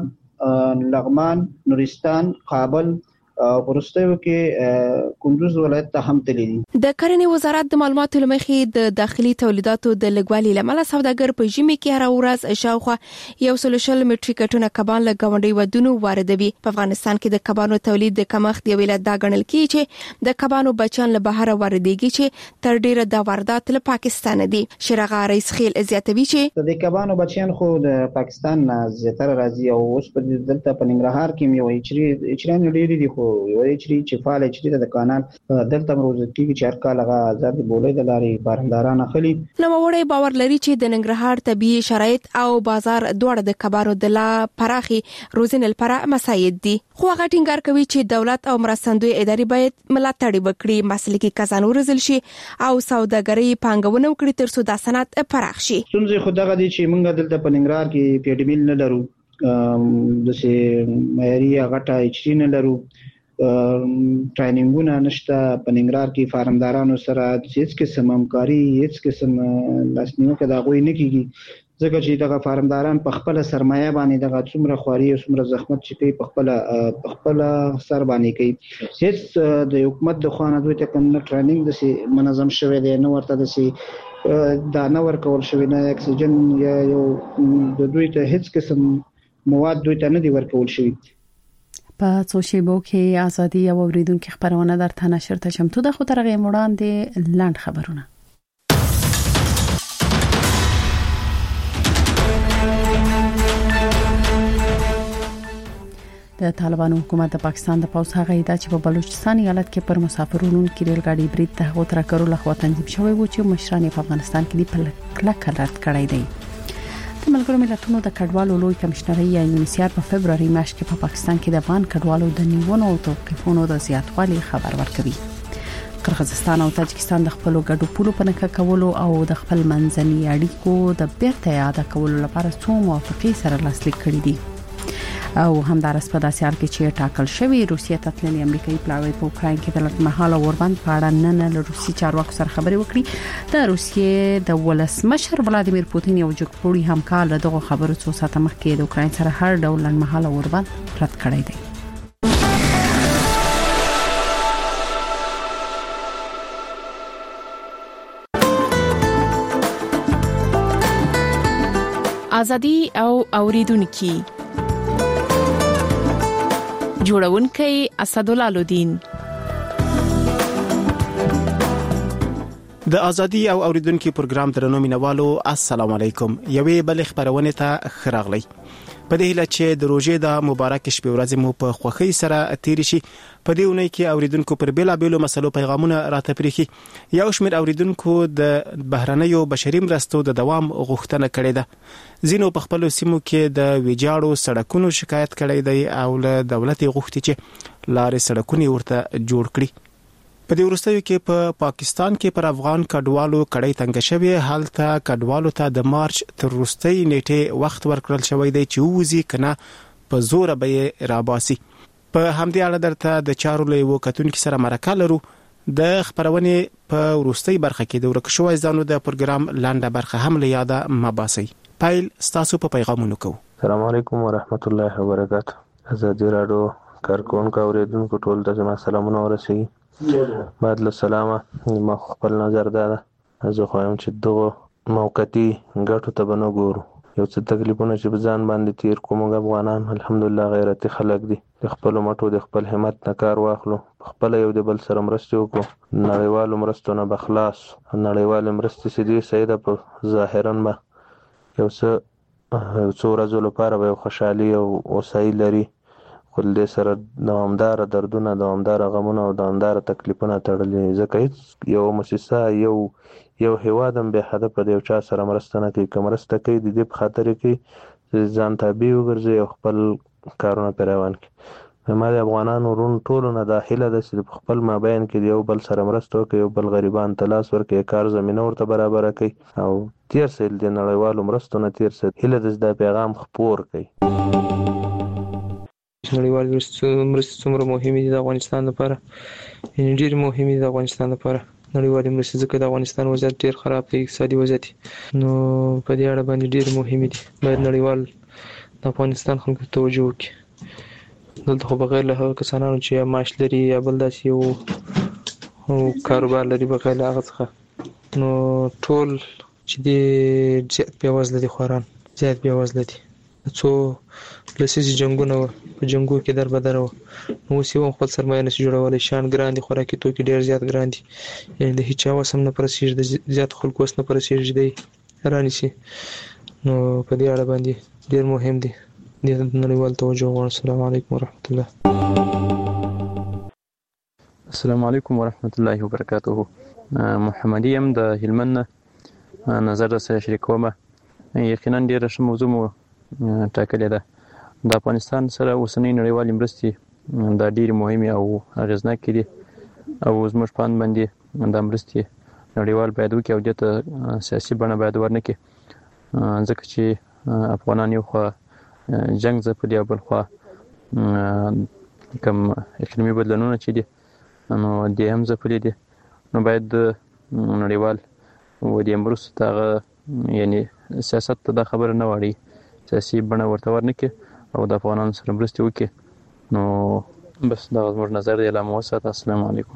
کونړ لغمان نورستان کابل ورستیو کې کندوز ولایت ته هم تللی دي. د کرنې وزارت د معلوماتو لمخې د داخلي تولیداتو د لګوالي لامل سوداګر په ژمي کې هر ورځ شاوخوا یو سل شل میټریک ټنه کبان له ګاونډي ودونو واردوي. په افغانستان کې د کبانو تولید د کمښت دی ویل دا غنل کی چې د کبانو بچان له بهر واردېږي چې تر ډیره د واردات له پاکستان دي. شیراغ رئیس خیل زیاتوي چې د کبانو بچان خو د پاکستان نه زیاتره راځي او اوس په دلته په ننګرهار کې مې وایي چې چرېان ډېری دي خو وایي چې فعال چې د کانال دلته روزل کیږي چې هر کال هغه آزاد بولې د لارې بارنداران اخلي. نو وړي باور لري چې د ننګرهار طبي شرایط او بازار دواړه د کبارو د لا پراخي روزنل لپاره مساعد دي. خو هغه ټینګار کوي چې دولت او مرستندوی ادارې باید ملاتړ وکړي، مسلکي کسان ورزل شي او سوداګري پانګونه وکړي ترڅو د صنعت پراخ شي. څنګه خو دغه دي چې موږ دلته په ننګرهار کې پیډمیل نه لرو، د سي معیاري غټه اچ نه لرو، ټریننګونه نشته په ننګرهار کې فارمدارانو سره هیڅ قسم همکاري هیڅ قسم لاسنیوکه دا غوي نه کیږي، ځکه چې دغه فارمداران په خپل سرمایه باندې دغه څومره خواري او څومره زحمت چې کوي په خپل په خپل سر باندې کوي. هیڅ د حکومت د خوانه دوی ته کوم ټریننګ د سي منظم شوی دی نه، ورته د سي دا نه ورکول شوی نه، اکسیجن یا یو د دوی ته هیڅ قسم مواد دوی ته نه دی ورکول شوی. په څو شیبو کې ازادي او اوریدونکو خبرونه درته نشر ته چمتو ده. خو ترغه وړاندې لاند خبرونه. د طالبانو حکومت د پاکستان د پوځ هغه ادعا چې په بلوچستان ایالت کې پر مسافرونو کې ریل gaड़ी برید ته غوتره کړو لخوا تنظیم شوی و چې مشران په افغانستان کې دی په کلک رد کړی دی. د ملګرو ملتونو د کډوالو لوی کمشنري یا یونیسیار په فبرवरी میاشت کې په پاکستان کې د افغان کډوالو د نیونو او توقيفونو د زیاتوالي خبر ورکوي. قرغیزستان او تاجکستان د خپل ګډو پولو په نکه کولو او د خپل منځني اړیکو د بیرته یاد کولو لپاره څو موافقې سره لاسلیک کړي دي. او همدارس په داسې حال کې چې ټاکل شوی روسیه ته تللی امریکایي پلاوی په اوکراین کې د لټمحاله اوربند په اړه نن له روسي چارواکو سره خبرې وکړي. د روسیې د ولسمشر ولادیمیر پوتین یو جګپوړي همکار له دغه خبرو څو ساعته مخکې د اوکراین سره هر ډول لټمحاله اوربند رد کړی دی. ازادي او اوریدونکو جوړونکي اسدالله لودین. د ازادي او اوریدونکو پروګرام درنو مینوالو السلام علیکم. یوې بل خبرونه ته خراغلی په دې هیله چې د روزې د مبارک شپې ورځې مو په خوښۍ سره تیر شي. په دې اونۍ کې اوریدونکو پر بیلا بیلو مسلو پیغامونه راته پریخي. یو شمېر اوریدونکو د بهرنیو بشري مرستو د دوام غوښتنه کړې ده. ځینو په خپل سیمو کې د ویجاړو سړکونو شکایت کړی دی او له دولت غوښتي چې لارې سړکونه ورته جوړ کړي. په دې ورستیو کې په پا پاکستان کې پر افغان کډوالو کړي تنګ شوی حالت کډوالو ته د مارچ تر وروستۍ نیټه وخت ورکړل شوی دی چې وځي کنه په زور به راباسي. په همدې اړه درته د چارو له وکټونکو سره مرکه لرو. د خبرونه په وروستۍ برخه کې د ورک شوی ځانو د پروګرام لاندې برخه هم له یاده مباسي. پایل ستاسو په پیغامونو کو. السلام علیکم ورحمت الله وبرکاته. ازادي راډیو کارکونکو اوریدونکو ټول ته زما سلامونه ورسوي. بعد له سلامه ما خپل نظر ده زه خوایم چې دغه موقتی ګټو ته بنو ګورو. یو څه تکلیفونه چې بزان باندې تیر کوم افغانان الحمدلله غیرتي خلک دي. د خپل مټو د خپل همت نه کار واخلو، خپل یو د بل سره مرسته وکړو. نړیوالو مرستو نه بخلاص نړیوال مرستې سدي سیده په ظاهرا ما یو څه څو ورځې لپاره به خوشحالي او اوسای لري، خو دې سره دوامدار دردونه دوامدار غمونه او دوامدار تکلیفونه تړلي. ځکه هیڅ یو مؤسسه یو یو هیوادم به هدف په یو چا سره مرسته نه کوي. کوم مرسته کوي د دې په خاطر کې ځان تابع وګرځي او خپل کارونه پیروان کوي. ما د افغانانو رون ټولو نه داخله د چې خپل مابین کې یو بل سره مرسته کوي، یو بل غریبان تلاس ورکوي، کار زمينه ورته برابر کوي او تیر سیل د نړیوالو مرستو نه تیر سیل هله د پیغام خپور کوي. نړیوال مرستې څومره مهمې دي د افغانستان لپاره، یعنې ډېرې مهمې دي د افغانستان لپاره نړیوالې مرستې، ځکه د افغانستان وضعیت ډېر خراب دی، اقتصادي وضعیت. نو په دې اړه باندې ډېرې مهمې دي، باید نړیوال د افغانستان خلکو ته توجه وکړي. دلته خو بغیر له هغه کسانو چې یا معاش لري یا بل داسې یو کاروبار لري بغیر له هغه څخه، نو ټول چې دی زیات بېوزله دي، خواران زیات بېوزله دي. څو لسیزې جنګونه وه، په جنګو کې در بدره وه، نو اوس یې هم خپل سرمایه نشي جوړولی، شیان ګران دي، خوراکي توکي ډېر زیات ګران دي، یعنې د هېچا وس هم نه پرسېږي، د زیاتو خلکو وس نه پرسېږي دی رانیسي. نو په دې اړه باندې ډېر مهم دی، دې ته نړیوال توجه غواړم. السلام علیکم ورحمت الله. السلام علیکم ورحمت الله وبرکاته. محمد یم د هلمند نظر سره شریکوم. یقینا ډیره ښه موضوع مو ټاکلې ده. د افغانستان سره اوسنۍ نړیوالې مرستې دا ډېرې مهمې او اغېزناکې دي او زموږ په اند باندې دا مرستې نړیوال باید وکړي او دې ته سیاسي بڼه باید ورنکړي، ځکه چې افغانان یو خوا جنګ ځپلي او بل خوا کوم اقلیمي بدلونونه چې دي نو دې هم ځپلي دي. نو باید نړیوال و دې مرستو ته هغه یعنې سیاست ته دا خبره نه واړي، سیاسي بڼه ورته ورنکړي او د افغانانو سره مرستې وکړي. نو بس دا زموږ نظر دی. لا مو وساته. السلام علیکم.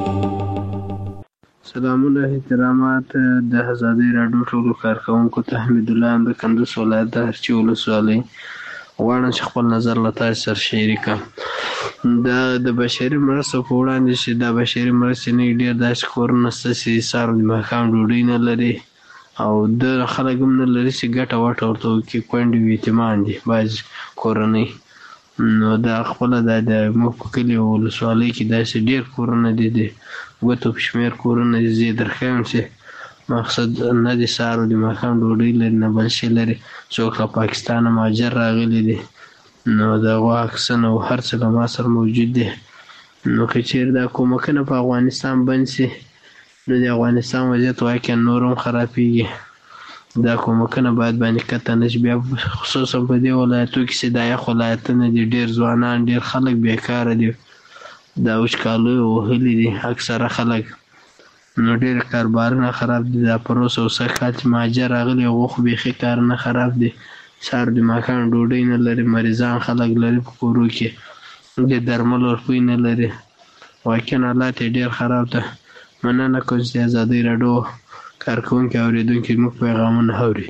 سلامونه احترامات د آزادۍ راډیو ټولو کارکوونکو ته. حمید الله ام د کندوز ولایت د هرچی ولسوالۍ. غواړم چې خپل نظر له تاسو سره شریک کړم. دا د بشري مرستو په وړاندې چې دا بشري مرستې نه ډېر داسې کورونه شته چې سهار د ماښام ډوډۍ نه لري او د خلک هم نه لري چې ګټه وټه ورته وکړي. کونډې وي، یتیمان دي بعض کورنۍ. نو دا خپله دا د موږ په کلي او ولسوالۍ کې داسې ډېر کورونه دي، د ګوتو په شمېر کورونه دي. زه یې درښیم چې مقصد نه د سهار د ماښام ډوډۍ لري نه بل شی لري. څوک له پاکستانه مهاجر راغلي دي، نو د هغو عکسونه او هر څه له ما سره موجود دي. نو که چېرې دا کومکونه په افغانستان بند شي نو د افغانستان وضعیت واقعا نور هم خرابېږي. دا کومکونه باید باندې کته نه شي. بیا خصوصا په دې ولایتو کې چې دا یخ ولایتونه دي، ډېر ځوانان ډېر خلک بېکاره دي، دا وچکالیو وهلي دي اکثره خلک. نو ډېر کاروبارونه خراب دي. دا پروس او سږ کال چې مهاجر راغلي هغو خو بیخي کارونه خراب دي. سهار د ماښام ډوډۍ نه لري، مریضان خلک لري په کورو کې، د درملو روپۍ نه لري. واقعا حالات یې ډېر خراب ده. مننه کوم چې د ازادۍ راډیو کارکوونکي اورېدونکي موږ پیغامونه اوري.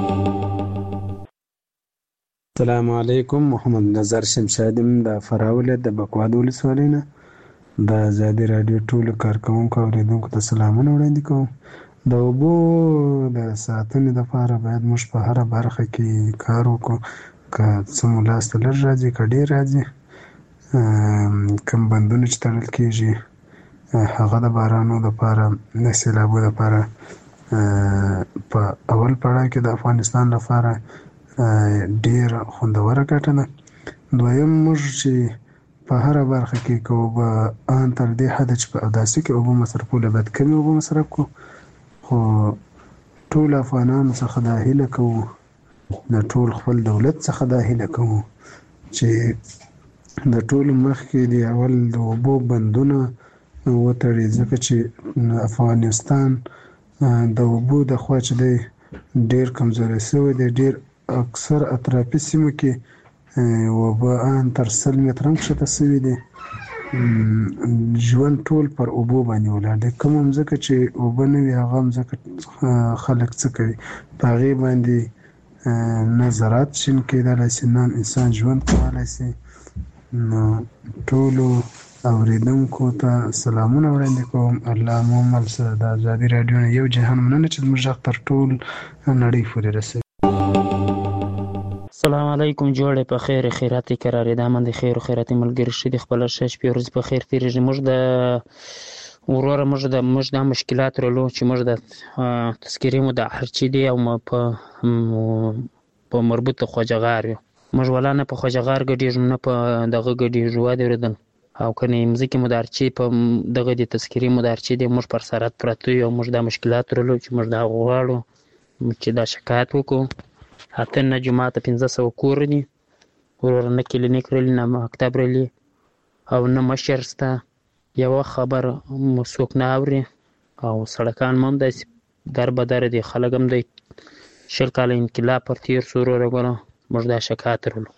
السلام علیکم. محمد نظر شمشاد یم د فراه ولایت د بکواد ولسوالۍ نه. د ازادۍ راډیو ټولو کارکوونکو اورېدونکو ته سلامونه وړاندې کوم. د اوبو د ساتنې لپاره باید موږ په هره برخه کې کار وکړو. که څه مو لاسته لږ راځي که ډېر راځي. کوم بندونه چې تړل کېږي هغه د بارانو لپاره د سیلابو لپاره په اول پړاو کې د افغانستان لپاره ډېره خوندوره ګټه ده. دویم موږ چې په هره برخه کې که اوبه ان تر دې حده چې په اوداسي کې اوبه مصرفوله باید کمې اوبه مصرف کړو. خو ټول افغانانو څخه دا هیله کوو، د ټول خپل دولت څخه دا هیله کوو چې د ټولو مخکې د اول د اوبو بندونه وتړي، ځکه چې افغانستان د اوبو د خوا چې دی ډېر کمزوری شوی دی. ډېر اکثر اطرافي سیمو کې اوبه ان تر سل متره هم کښته شوي دي. ژوند ټول پر اوبو باندې ولاړ دی. کوم مځکه چې اوبه نه وي هغه مځکه خلک څه کوي؟ په هغې باندې نه زراعت شین کېدلی شي، نه انسان ژوند کولی شي. نو ټولو اورېدونکو ته سلامونه وړاندې کوم. الله مو مل سره. د ازادي راډیو نه یو جهان مننه چې زموږ غږ تر ټول نړۍ پورې رسوي. السلام علیکم. جوړې په خیر خیراتي قرارې ده. من د خیر او خیراتي ملګری شې د خپل شش په ورځ په خیر تیریږي. موږ د وروره موږ د موږ د مشکلات رلو چې موږ د تذکیرې مو د هرچی دی او په په مربوط خوجغار یو. موږ ولا نه په خوجغار ګډیږو نه په دغه ګډیږو واده وردن او کنه مزکی مدارچی په دغه د تذکیرې مدارچی دی. موږ پر سرات پراته یو. موږ د مشکلات رلو چې موږ دا غواړو چې دا شکایت وکړو. اته نه جمعه ته پنځه سوه کور دي، ورور نه کلینیک رلی، نه مکتب رلی او نه مشر شته. یوه خبر څوک نه اوري او سړکان هم داسې در بدر دي. خلک هم دی شل کاله انقلاب پر تیر سو وروره ګوره موږ دا شکایت رلو.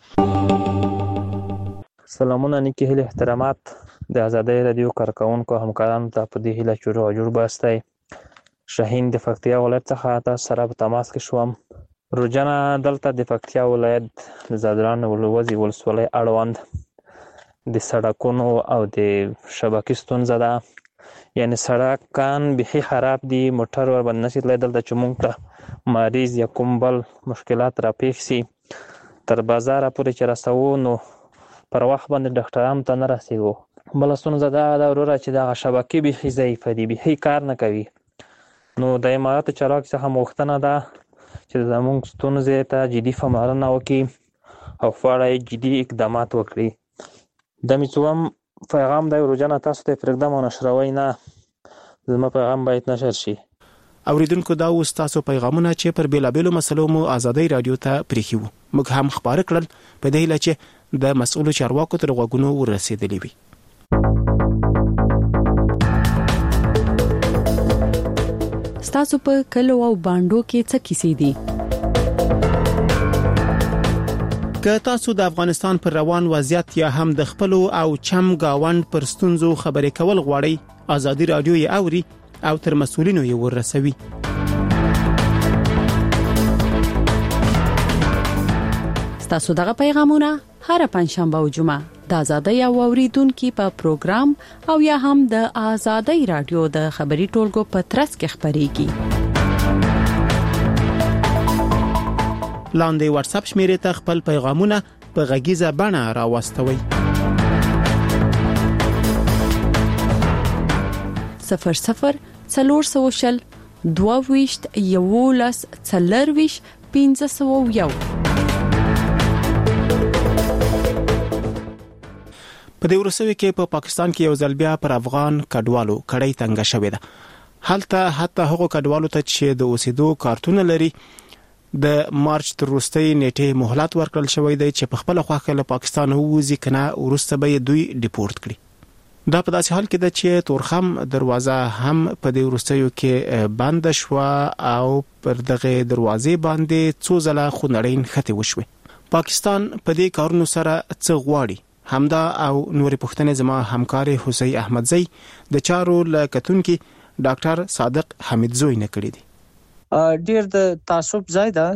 سلامونه نیکې هیلې احترامات د ازادۍ راډیو کارکوونکو همکارانو ته په دې هیله چې روغ جوړ باستی. شاهین د پکتیا ولایت څخه تاسو سره په تماس کې شوم. روجنه دلته د پکتیا ولایت د زادران ولوزي ولسوالۍ اړوند د سړکونو او د شبکې ستونزه ده. یعنې سړکان بیخي خراب دي، موټر ورباندې نشي تللی. دلته چې موږ ته مریض یا کوم بل مشکلات راپېښ شي تر بازاره پورې چې رسوو نو پر وخت باندې ډاکټرانو ته نه رسېږو. بل ستونزه دا ده وروره چې دغه شبکې بیخي ضعیفه دي، بیخي کار نه کوي. نو د اماراتو چارواکو څخه غوښتنه ده چې زموږ ستونزې ته جدي پاملرنه وکړي او په اړه یې جدي اقدامات وکړي. د مې څوم پیغام دی ورجانه، تاسو ته پرېږدم او نشروئ نه، زما پیغام باید نشر شي. اوریدونکو دا اوس تاسو پیغامونه چې پر بیلابېلو مسلو مو آزادۍ رادیو ته پریښي وو، موږ هم خبره کړل په دې هیله چې د مسؤلو چارواکو تر غوږونو ورسېدلې وي. ستاسو په کلو او باندو کې څه کیسې دي؟ که تاسو د افغانستان پر روان وضعیت یا هم د خپل او چم گاوند پر ستونزو خبرې کول غواړئ، آزادۍ رادیو یې اوري او تر مسؤلینو یې ورسوي. ستاسو دغه پیغامونه هر پنځشنبه او جمعه د آزادۍ او اوریدونکو په پروګرام او یا هم د آزادۍ رادیو د خبري ټولګو په ترڅ کې خبريږي. لاندې واتس اپ شمیرې ته خپل پیغامونه په غږیزه بڼه راوستوي. صفر صفر څلور سوشل دوه ویشت یولس څلور ویشت پنځه سوه یو. په دې ورسوي کې په پاکستان کې یو ځل بیا پر افغان کډوالو کړای تنګ شوې ده. هلته حتی هغو کډوالو ته چې د اوسېدو کارتونه لري د مارچ تر وروستۍ نیټې مهلت ورکړل شوی دی چې په خپل خواخه له پاکستان ووځي، کنه ورسته به دوی ډیپورت کړي. دا په داسې حال کې ده چې تورخم دروازه هم په دې وروستیو کې بند شو او پر دغه دروازې باندې څو ځله خونړۍ نښتې وشوې. پاکستان په دې کارونو سره څه غواړي؟ همدا او نورې پوښتنې زما همکار حسین احمدزی د چارو لکتونکو ډاکټر صادق حمیدزوی نه کړی دی. ډیر د تعصب ځای ده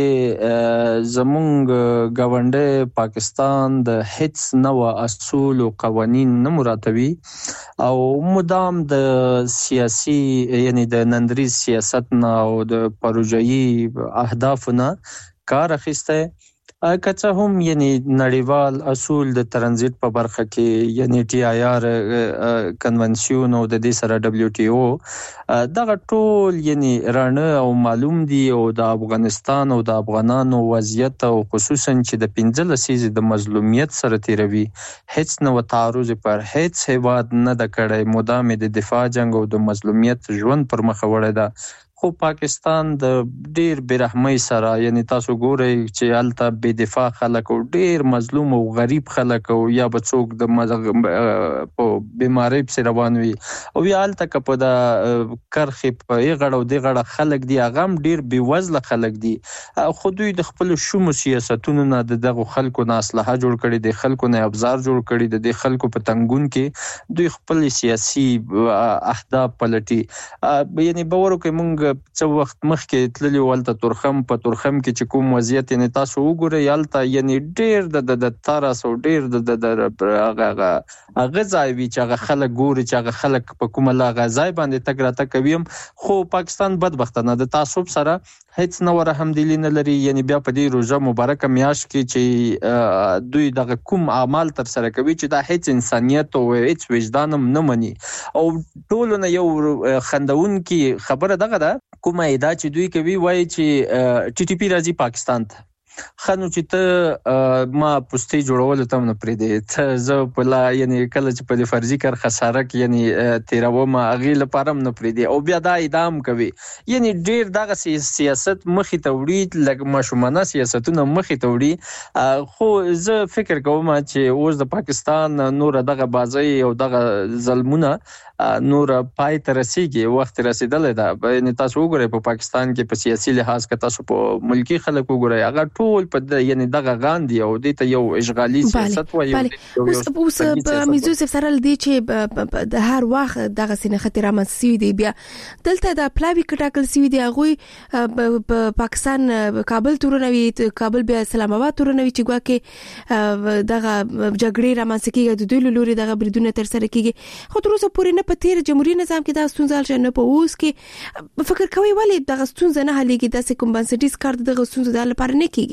چې زمونږ ګاونډي پاکستان د هیڅ نو اصول او قوانين نه مراتبي او مدام د سیاسي یعنی د نندري سیاست نه او د پروژایي اهداف نه کار اخیسته. کچه هم یعنی نړیوال اصول د ترانزیت په برخه کې یعنی ټي آی آر کنونسیون او د دې سره دبليو ټي او دغه ټول یعنی رانه او معلوم دي او د افغانستان او د افغانانو وضعیت او خصوصا چې د پنځه لسیزې د مظلومیت سره تیروي هیڅ نو تعرض پر هیڅ هیواد نه د کړي مدام د دفاع جنگ او د مظلومیت ژوند پر مخ وړي ده. خو پاکستان د ډیر برحمۍ سره یعنی تاسو ګورئ چې الته بے دفاع خلک او ډیر مظلوم او غریب خلک او یا بچوک د په بیماری په روان وي او یا الته کپ د کرخې په غړو دی غړه خلک دی غم ډیر بي وزله خلک دی. خو دوی د خپل شوم سیاستونو نه دغه خلکو نه اصلاح جوړ کړي، د خلکو نه ابزار جوړ کړي، د خلکو په تنګون کې دوی خپل سیاسي اهداف پلټي. یعنی باور کوي مونږ څو وخت مخکې تللی ولته تورخم په تورخم کې چې کوم وضعیت نه تاسو وګورئ یالته یعنی ډیر د د تارس او ډیر د د هغه غځای وی چې هغه خلک ګوري چې هغه خلک په کومه لا غځای باندې تګ راته کوي. خو پاکستان بدبختانه د تعصب سره هیڅ نو رحمدلی نه لري. یعنی بیا په دې روزه مبارکه میاش کې چې دوی دغه کوم اعمال تر سره کوي چې دا هیڅ انسانيت او هیڅ وجدان نه مني او ټول نه یو خندون کې خبره دغه ده کومه ادا چې دوی کوي وایي چې ټي ټي پی راځي پاکستان ته خنو چې ته ما پوسټي جوړول ته نه پرې دي ته زه په لا یعنی کله چې په فرضي کار خساره کې یعنی تیرو ما اغیل پرم نه پرې دي او بیا دا ادام کوي. یعنی ډیر دغه سیاست مخې ته وړي لکه مشومانه سیاستونه مخې ته وړي. خو زه فکر کوم چې اوس د پاکستان نور دغه بازي او دغه ظلمونه نور پای ته رسیدي وخت رسیدلې ده. یعنی تاسو وګورئ په پاکستان کې په سیاسي لحاظ کې تاسو په ملکی خلک وګورئ هغه ټول په یعنی دغه غاندي او د ته یو اشغالي سیاست وایي. اوس په میزوسف سره لدی چې د هر وخت دغه سینه خطر رامنځته دی بیا دلته د پلاوی کټاکل سی دی هغه په پاکستان کابل تورنوي کابل بیا اسلام آباد تورنوي چې ګواکې دغه جګړې رامنځته کیږي د دوی لوري دغه بریدونه تر سره کیږي. خو تر اوسه پورې نه په تیر جمهوریت نظام کې دا ستونزه شنه په اوس کې فکر کوي ولی دغه ستونزه نه حلېږي. د کوم بنسټیز کار دغه ستونزه د لپاره نه کیږي.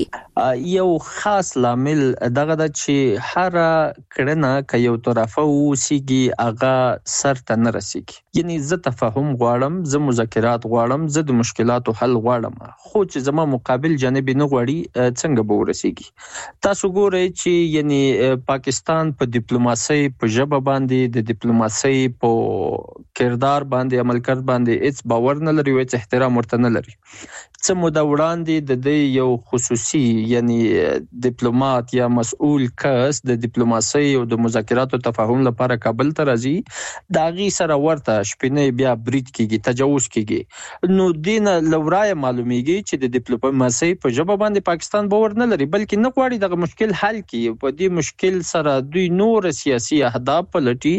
کیږي؟ یو خاص لامل دغه د چې هر کړنه ک یو طرفه وسیږي هغه سر ته نه رسیږي. یعنی زه تفاهم غواړم، زه مذاکرات غواړم، زه د مشکلاتو حل غواړم، خو چې زما مقابل جانب نه غواړي څنګه به ورسیږي. تاسو ګورئ چې یعنی پاکستان په ډیپلوماسي په ژبه باندې د ډیپلوماسي په کردار باندې عمل کړ باندې هیڅ باور نه لري او هیڅ احترام ورته نه لري. څه موده وړاندې د دې یو خصوصي یعنی ډیپلوماټ یا مسؤل کس د ډیپلوماسي او د مذاکراتو تفاهم لپاره کابل ته راځي، دا غي سره ورته شپنه بیا برید کیږي، تجاوز کیږي. نو دین لورای معلومیږي چې د ډیپلوماسي په ژبه باندې پاکستان باور نه لري، بلکې نه غواړي دغه مشکل حل کړي. په دې مشکل سره دوی نور سیاسي اهداف پلټي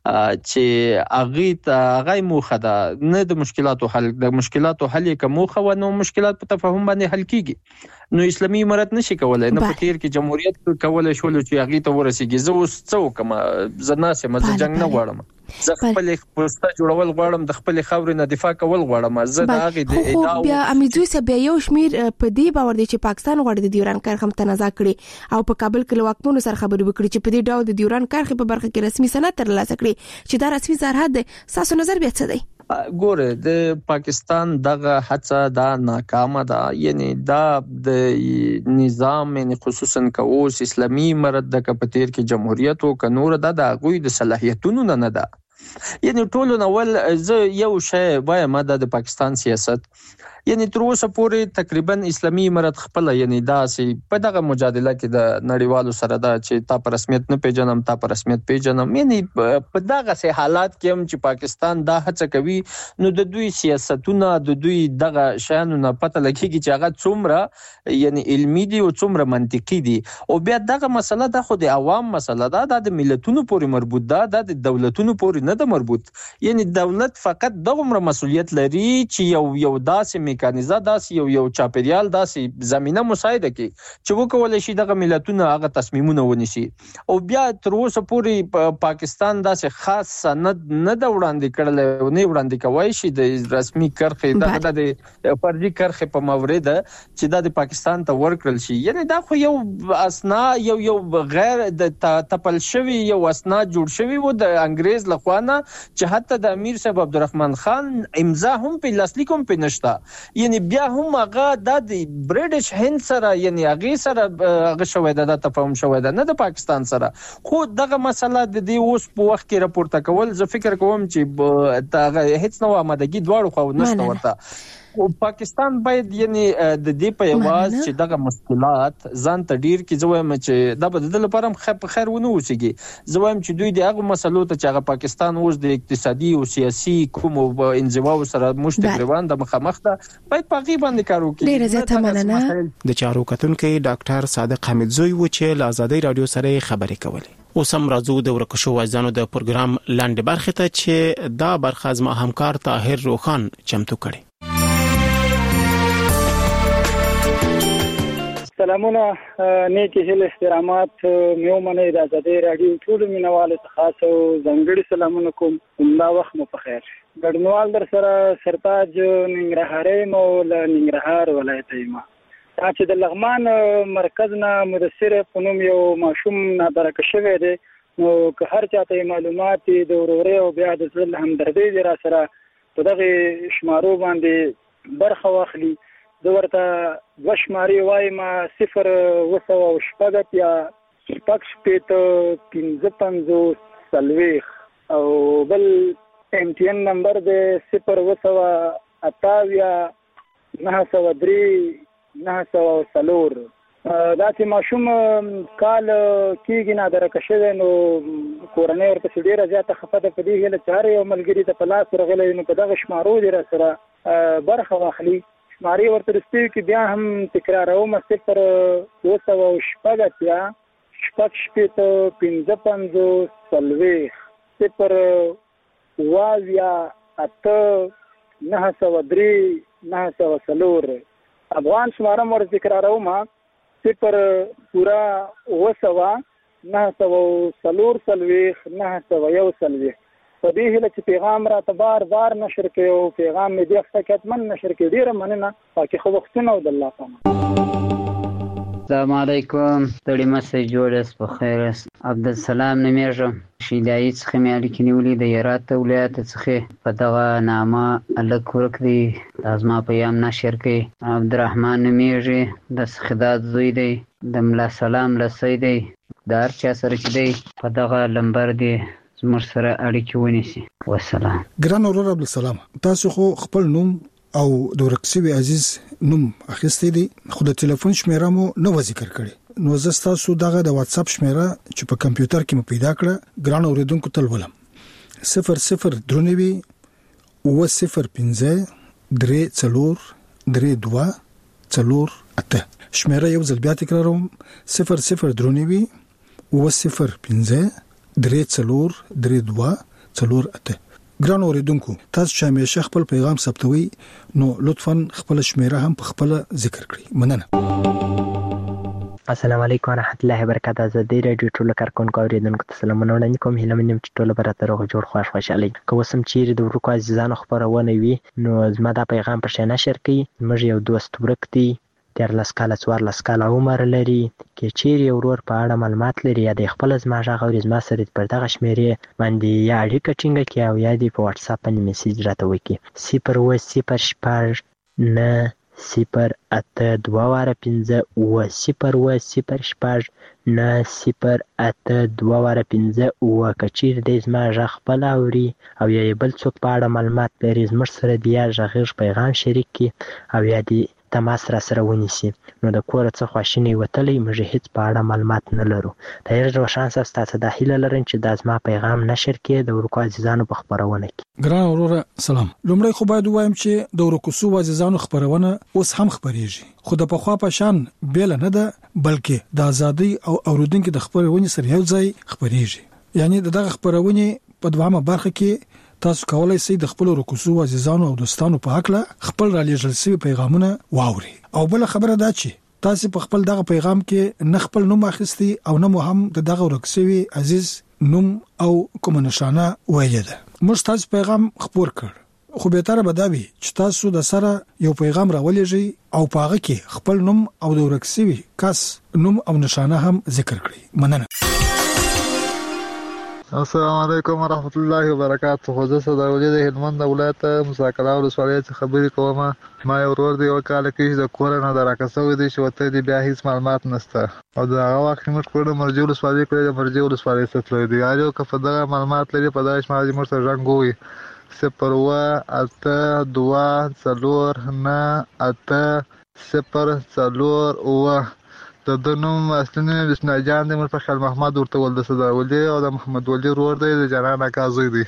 چې اغه ته هغه موخه ده، نه د مشکلاتو حل. د مشکلاتو حل کوم موخه و نو مشکلات په تفاهم باندې حل کیږي. نو اسلامي امارت نشي کولای، نه په تیر کې جمهوریت کولای شول چې هغه ته ورسیږي. زه اوس څو کوم زناسه مزه جنگ نه غواړم، زه خپل پوسټه جوړول غواړم، د خپل خاورې نه دفاع کول غواړم. زه د هغه د ادعا بیا امیدوي سبا یو شمیر په دې باور دي چې پاکستان غواړي د ډیوران کرښه متنازع کړي او په کابل کې واکمنو سره خبرې وکړي چې په دې ډول د ډیوران کرښه په برخه کې رسمي سند ترلاسه کړي چې دا رسمي سرحد دی. تاسو نظر بیا څه دی؟ ګوره د پاکستان دغه هڅه دا ناکامه ده. یعنی دا د نظام یعنی خصوصا کوس اسلامي امارت د کپتیر کې جمهوریت او کنور د غوی د صلاحیتونو نه ده. یعنی ټولو نول زه یو شی وایم د پاکستان سیاست یعنی تر اوسه پورې تقریبا اسلامي امارت خپل یعنی داسې په دغه مجادله کې د نړیوالو سره دا چې تا په رسمیت نه پیژنم، تا په رسمیت پیژنم، یعنی په دغه سه حالات کې هم چې پاکستان دا هڅه کوي نو د دوی سیاستونه د دوی دغه شانو نه پته لګیږي چې هغه څومره یعنی علمي دي او څومره منطقي دي. او بیا دغه مسله د خو د عوام مسله ده، د ملتونو پورې مربوط ده، د دولتونو پورې نه ده مربوط. یعنی دولت فقط دغه مسؤلیت لري چې یو یو داسې میکانیزه داسې یو یو چاپیریال داسې زمينه مساعده کوي چې وکولای شي دغه ملتونه هغه تصمیمونه ونیسي. او بیا تر اوسه پورې پاکستان داسې خاص سند نه د وړاندې کړل او نه وړاندې کوي شي د رسمي کرخې د د فرضي کرخې په مورید چې د پاکستان ته ورکړل شي. یعنی دا خو یو اسنا یو یو غیر د تپل شوی یو اسنا جوړ شوی و د انګريز لخوانه چې حتی د امیر صاحب عبدالرحمن خان امضا هم په لاسلیک هم په نشتا. یعنی بیا هم هغه د برټش هند سره یعنی هغه سره هغه شوی د تفاهم شوی د نه د پاکستان سره. خو دغه مسله د دې اوس په وخت کې راپورته کول زه فکر کوم چې دا هیڅ نو آمادګي دواړو خو نشته ورته. او پاکستان باید یعنی د دې په یواز چې دغه مشکلات ځان ته ډیر کې زویم چې د بدل لپاره خیر خیر ونه وسیږي. زویم چې دوی دغه مسلو ته چې هغه پاکستان اوس د اقتصادي او سیاسي کوم انزوا سره مشترک روان د مخامخ ده باید په غي باندې کار وکړي. ډیر زیاته مننه. د چارو کتونکو ډاکټر صادق حمیدزوی و چې له آزادۍ رادیو سره خبرې کولې. اوس هم راځو د ورکشو وځانو د پروګرام لاندې برخه ته چې دا برخه از ما همکار طاهر روخان چمتو کړي. سلامونه، نیکی هیله احترامات میو منه د آزادۍ رادیو ټول مینوالو ته خاص او ځانګړي سلامونه کوم. دا وخت مو په خیر. ګډنوال در سره سرتاج ننګرهاري مو له ننګرهار ولایت یم. دا چې د لغمان مرکز نه مدثر په نوم یو ماشوم نادرک شوی دی، نو که هر چاته معلومات د وروري او بیا د ځل همدردي دی را سره په دغه شمارو باندې برخه واخلي. زه ورته دوه شمارې وایم، صفر اوه سوه شپږ اتیا شپږ شپېته پنځه پنځوس څلوېښت او بل ایم ټي ان نمبر دی صفر اوه سوه اته اویا نهه سوه درې نهه سوه څلور. دا چې ماشوم کال کېږي نادرکه شوی، نو کورنۍ ورپسې ډېره زیاته خفه ده. په دې هیله چې هر یو ملګري ته په لاس ورغلی نو په دغه شمارو دې را سره برخه واخلي. شمارې ورته رسېږي کې بیا هم تکراروم، صفر اوه سوه شپږ اتیا شپږ شپېته پنځه پنځوس څلوېښت صفر اوه اویا اته نهه سوه درې نهه سوه څلور. افغان شماره م ورته تکراروم، صفر پوره اوه سوه نهه سوه څلور څلوېښت نهه سوه یو څلوېښت. په دې هیله چې پیغام راته بار بار نشر کړي او پیغام مې دې حقیقتمن نشر کړي. ډېره مننه، پاکې خو وختونه او د الله پامه. السلام علیکم ستړي مشه جوړس په خیر عبدالسلام نومېږم شیدایي څخه مې اړیکې نیولې د هرات ولایت څخه په دغه نامه هلک ورک دی دا زما پیغام نشر کړئ عبدالرحمن نومېږي د سخداد زوی دی د ملا سلام لسی دی د هر چا سره چې دی په دغه لمبر دی زموږ سره اړیکې ونیسي والسلام. ګران ورور عبدالسلام تاسو خو خپل نوم او د ورک شوي عزیز نوم اخیستی دی خو د ټلیفون شمیره مو نه و ذکر کړي نو زه ستاسو دغه د واتس اپ شمیره چې په کمپیوټر کې مو پیدا کړه ګران اوریدونکو ته ولم صفر صفر درنوي او صفر پنځه درې څلور درې دوه څلور اته شمیره یو ځل بیا تکراروم صفر صفر درنوي او صفر پنځه درې څلور درې دوه څلور اته. ګران اوریدونکو تاسو چې همیشه خپل پیغام ثبتوي نو لطفاً خپل شمیره هم په خپل ذکر کړئ. مننه. السلام علیکم ورحمت الله وبرکاته. زه د رادیو ټولو کارکونکو اوریدونکو ته سلامونه وړاندې کوم. هیله مې چې ټول به راته روغ جوړ خوښ خوشحالي که اوس هم چیرې د ورکو عزیزانو خپرونه وي نو زما دا پیغام پر شا نشر کړئ. موږ یو دوست ورک دی دیارلس کاله څوارلس کاله عمر لري که چیرې یو ورور په اړه معلومات لري یا د خپل زما غږ اوري زما سره پر دغه شمیرې باندې یا اړیکه ټینګه کړي او یا دې په واتس اپ باندې میسیج راته وکړي صفر اووه صفر شپږ نه صفر اته دوه واره پنځه اووه صفر اووه صفر شپږ نه صفر اته دوه واره پنځه اووه که چیرې دی زما غږ خپل اوري او یا بل څوک په اړه معلومات لري زموږ سره د یا غږیز پیغام شریک کړي او یا دې تماس را سره ونیسي نو د کور څخه خواشینی وتلی موږ هیڅ په اړه معلومات نه لرو. دا ډېر روښانه ساس تاسو د هیله لرم چې دا زما پیغام نشر کړي د ورکو عزیزانو په خبرونه کې. ګران وروره سلام. لومړی خو باید وایم چې د ورکو سو عزیزانو خبرونه اوس هم خبريږي خو د پخوا په شان بیل نه ده بلکې د ازادي او اوریدونکو د خبرونه سره یو ځای خبريږي. یعنی دغه خبرونه په دوامه برخه کې تاسو کولای شئ د خپل رکوسو عزیزانو او دوستانو په حق له خپل را لېږل شوی پیغامونه واوري او بل خبره دا چې تاسو په خپل دغه پیغام کې نه خپل نوم اخیستي او نه مو هم د دغه رکوسوي عزیز نوم او کوم نشانه ویل ده. موږ تاسو پیغام خبر کړ خو به تر به دا وي چې تاسو د سره یو پیغام راولېږئ او په هغه کې خپل نوم او د رکوسوي کس نوم او نشانه هم ذکر کړئ. مننه. السلام علیکم ورحمت الله وبرکاته. خو زه صداولي د هلمند ولایت مساکلا ولسوالۍ څخه خبرې کوم. ما یو ورور دی یو کال کې د کور نه دراکسوي دی چې وته دی بیا هیڅ معلومات نشته او دا هغه وخت موږ کور د مرجو ولسوالۍ کړی د مرجو ولسوالۍ څخه دی یو که په دغه معلومات لري په دغه شمال موږ سره رنګوي صفر اووه اته دوه څلور نه اته صفر څلور اووه. د د نوم اصلي نوم بسم الله جان دی مر په خیال محمد ورته ول د صداولي او د محمد ولی ورور دی د جنان اکازوی دی.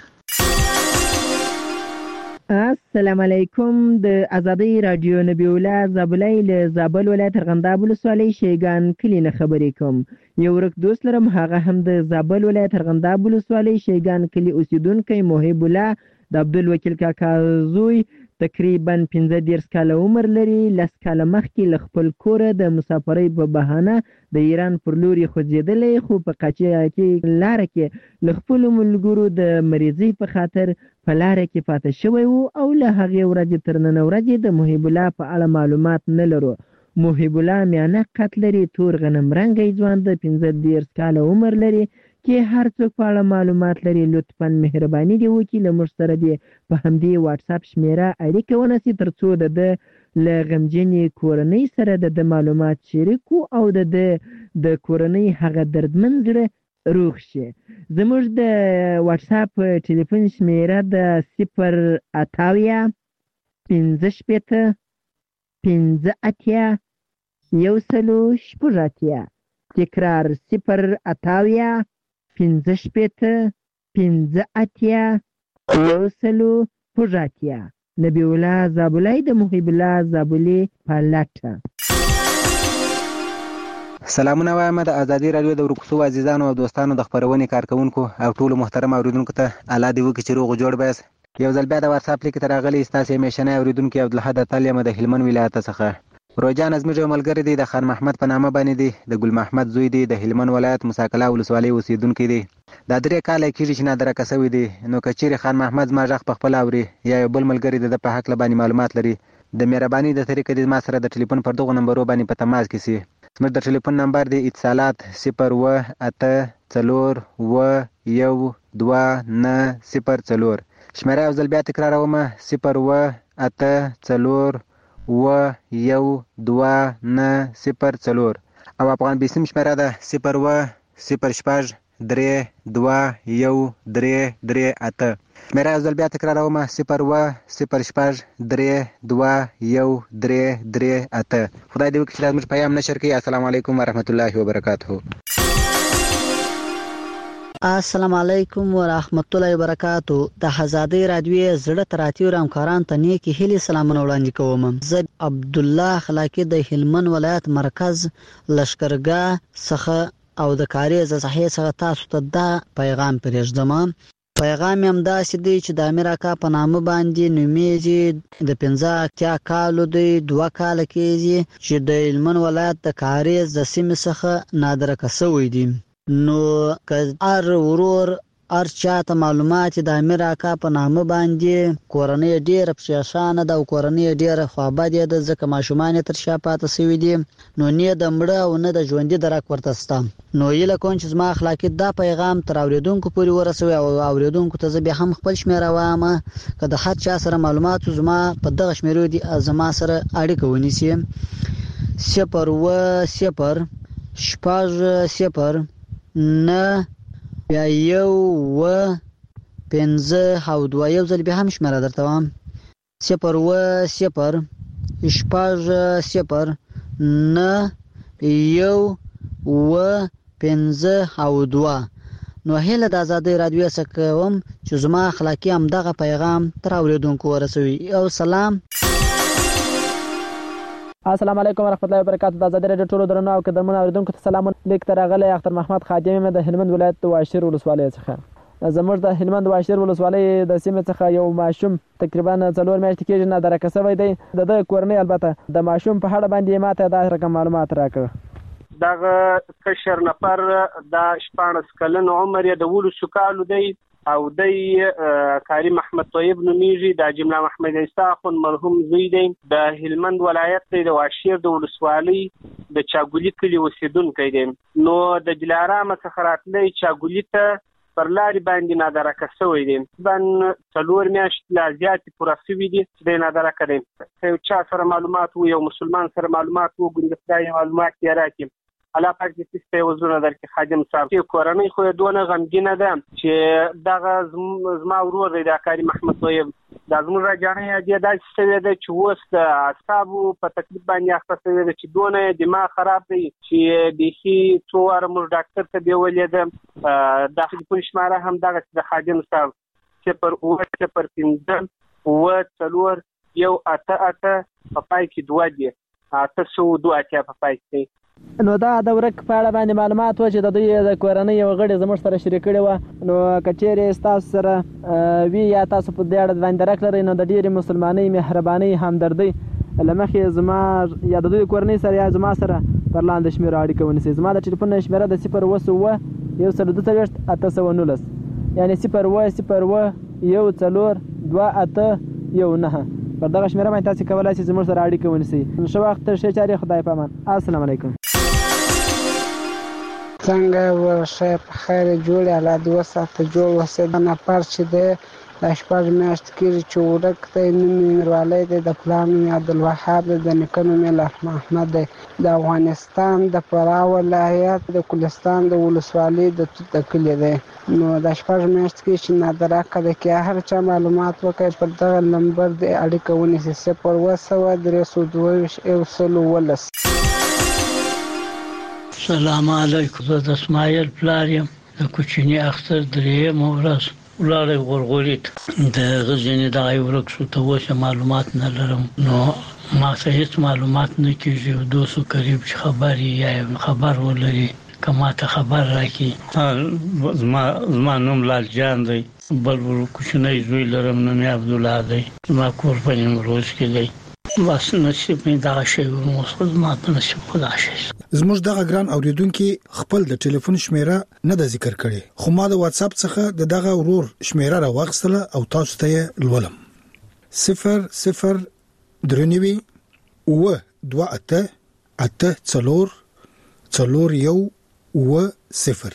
السلام علیکم. د ازادي رادیو نبی الله زابلای له زابل ولایت ارغنداب ولسوالۍ شیګان کلی نه خبرې کوم. یو ورک دوست لرم هغه هم د زابل ولایت ارغنداب ولسوالۍ شیګان کلی اوسیدونکو محب الله د عبدالوکیل کاکا زوی تقریبا پنځه دیرش کاله عمر لري. لس کاله مخکې له خپل کوره د مسافرۍ په بهانه د ایران پر لور خوځېدلی خو په قاچاق کې لاره کې له خپلو ملګرو د مریضۍ په خاطر په لاره کې پاتې شوی و او له هغې ورځې تر نن ورځې د محب الله په اړه معلومات نه لرو. محب الله میانه قد لري تور غنم رنګی ځوان د پنځه دیرش کاله عمر لري کې هر څوک په اړه معلومات لري لطفاً مهرباني دی وکړي له موږ سره دی په همدې واتس اپ شمیره اړیکه ونیسي تر څو د د له غمجنې کورنۍ سره د معلومات شریکو او د د کورنۍ هغه دردمن زړه روغ شي. زموږ د واتس اپ ټلیفون شمیره د صفر اتاویا پنځه شپېته پنځه اتیا یو سلو شپږ اتیا. تکرار صفر اتاویا پنځه شپېته پنځه اتیا یو سلو شپږ اتیا. نبی الله زابلای د محب الله زابلی په لټه. سلامونه وایم د ازادي رادیو د ورکوسو عزیزانو او دوستانو د خبرونې کارکونکو او ټولو محترم اوریدونکو ته الله دې وکړي چې روغ جوړ بیاست. یو ځل بیا د واتس اپ لیک ته راغلی ستاسو همیشنی اوریدونکو عبدالحد اتل یم د هلمند ولایت څخه. روجان زموږ یو ملګری دی د خان محمد په نامه باندې دی د ګل محمد زوی دی د هلمند ولایت مساکلا ولسوالۍ اوسیدونکی دی. دا درې کاله کېږي چې نادرکه شوی دی نو که چیرې خان محمد زما غږ په خپل اوري یا یو بل ملګری د په حق باندې معلومات لري د مهرباني د طریقې د ما سره د ټلیفون پر دغه نمبرو باندې په تماس کې سي زموږ د ټلیفون نمبر دی اتصالات صفر و اته څلور و یو دوه نه صفر څلور. شمیره یو ځل بیا تکراروم صفر و اته څلور و یو دوه نه صفر څلور او افغان بیسیم شمیره ده صفر و صفر شپږ درې دوه یو درې درې اته. شمیره یو ځل بیا تکراروم صفر و صفر شپږ درې دوه یو درې درې اته. خدای دې وکړي چې دا زموږ پیام نشر کړي. السلام علیکم ورحمت الله وبرکاته. السلام علیکم ورحمت الله وبرکاتو. د آزادۍ رادیو زړه تراتیو همکاران ته نیکی هیلې سلامونه وړاندې کوم. زه عبد الله خلاقی د هلمند ولایت مرکز لشکرګاه څخه او د کاریز صحیح څخه تاسو ته دا پیغام پرېږدم. پیغام هم داسې دی چې د امیر اکا په نامه باندې نومیږي. د پنځه اتیا کالو دی دوه کاله کېږي چې د هلمند ولایت د کاریز د سیمې څخه نادرکه شوی دی. نو که هر ورور هر چاته معلومات د امیر اکا په نامه باندې کورنۍ ډیره پریشانه ده او کورنۍ ډیره خوابدې ده ځکه ماشومان تر شا پاتې شوي دي. نو نه د مړه او نه د ژوندي درک ورته شته. نو هیله کوم چې زما اخلاقي دا پیغام تر اوریدونکو پورې ورسوي او اوریدونکو ته زه بیا هم خپل شمیره وایم که د هر چا سره معلومات زما په دغه شمیرو دي زما سره اړیکه ونیسي. صفر و صفر شپږ صفر نه بیا یو و پنځه او دوه. یو ځل بیا هم شمیره درته وایم صفر و صفر شپږ صفر نه یو و پنځه او دوه. نو هیله د آزادۍ رادیو څخه کوم چې زما اخلاقي همدغه پیغام تر اوریدونکو ورسوي. او سلام. السلام علیکم ورحمت الله وبرکاتو. د آزادۍ رادیو ټولو درنو او قدرمنو اوریدونکو ته سلام. لیک تر راغلی اختر محمد خادم یم د هلمند ولایت د واشیر ولسوالۍ څخه. زموږ د هلمند واشیر ولسوالۍ د سیمې څخه یو ماشوم تقریبا څلور میاشتې کېږي نادرکه شوی دی. د ده کورنۍ البته د ماشوم په اړه باندې ماته دا رقم معلومات راکړه. دغه کشر نفر د شپاړس کلن عمر یې د ولسو کالو دی او دی کاری محمد طیب نومیږي. د جمله محمد عیسی اخون مرحوم زوی دی. د هلمند ولایت دی د واشیر د ولسوالۍ د چاګولي کلي اوسیدونکی دی. نو د دلارام څخه راتلی چاګولي ته پر لارې باندې نادرکه شوی دی. تقریبا څلور میاشتې لا زیاتې پوره شوي دي چې دی نادرکه دی. که یو چا سره معلومات و یو مسلمان سره معلومات و ګوندې خدای معلومات یې راکړي. الله پاک دې څه ته وزونه درکړي. خادم صاحب چې کورنۍ خو یې دونه غمګینه ده چې دغه زما ورور دی د کاري محمد طیب دا زموږ راجانۍ یې داسې شوې ده چې اوس د اعصابو په تکلیف باندې اخته شوې ده چې دونه یې دماغ خراب دی چې بیخي څو واره موږ ډاکټر ته بیولې ده. دا ټلیفون شماره هم دغسې د خادم صاحب صفر اووه صفر پنځه اووه څلور یو اته اته په پای کې دوه دي اته سوه دوه اتیا په پای کې. نو دا د ورک په اړه باندې معلومات و چې د دوی د کورنۍ یو غړي زموږ سره شریک کړي وه. نو که چیرې ستاسو سره وي یا تاسو په دې اړه باندې درک لرئ نو د ډېرې مسلمانۍ مهربانۍ همدردۍ له مخې زما یا د دوی کورنۍ سره یا زما سره پر لاندې شمیرو اړیکه ونیسئ. زما د ټلیفون شمیره د صفر اووه سوه یو سل دوه څلوېښت اته سوه نولس یعنې صفر اووه صفر اووه یو څلور دوه اته یو نهه. پر دغه شمیره باندې تاسې کولی شئ زموږ سره اړیکه ونیسئ. ښه وخت ښې چارې خدای په امان. السلام علیکم. څنګه ورشه په خیر جوړ الله دې وساته جوړ وسه. نفر چې دی دا شپږ میاشتې کېږي چې ورک دی. نوم یې میروالی دی د پلار نوم یې عبدالوهاب دی د نیکه نوم یې لح محمد دی. د افغانستان د فراه ولایت د کلستان د ولسوالۍ د توت د کلي دی. نو دا شپږ میاشتې کېږي چې نادرکه دی. که هر چا معلومات وکړي پر دغه نمبر دی اړیکه ونیسي صفر اووه سوه درې سوه دوه ویشت یو سل اوولس. سلام علیکم. زه د اسماعیل پلار یم. د کوچني اختر درېیمه ورځ ولاړی غورغوري ته د هغه ځینې دغه یې ورک شو. ته اوس معلومات نه لرم نو ما ته هېڅ معلومات نه کېږي. یو دوست قریب چې خبر یې یا خبر ولري که ما ته خبر راکړي. زما زما نوم لال جان دی. بل کوچنی زوی لرم نوم یې عبدالله دی. زما کور په نیمروز کې دی. بس نصیب مې دغه شی و زما په نصیب خو دغه شی. زموږ دغه ګران اوریدونکي خپل د ټلیفون شمیره نه ده ذکر کړې خو ما د واتساپ څخه د دغه ورور شمیره راوغستله او تاسو ته یې لولم. صفر صفر درې نوي اووه دوه اته اته څلور څلور یو و صفر.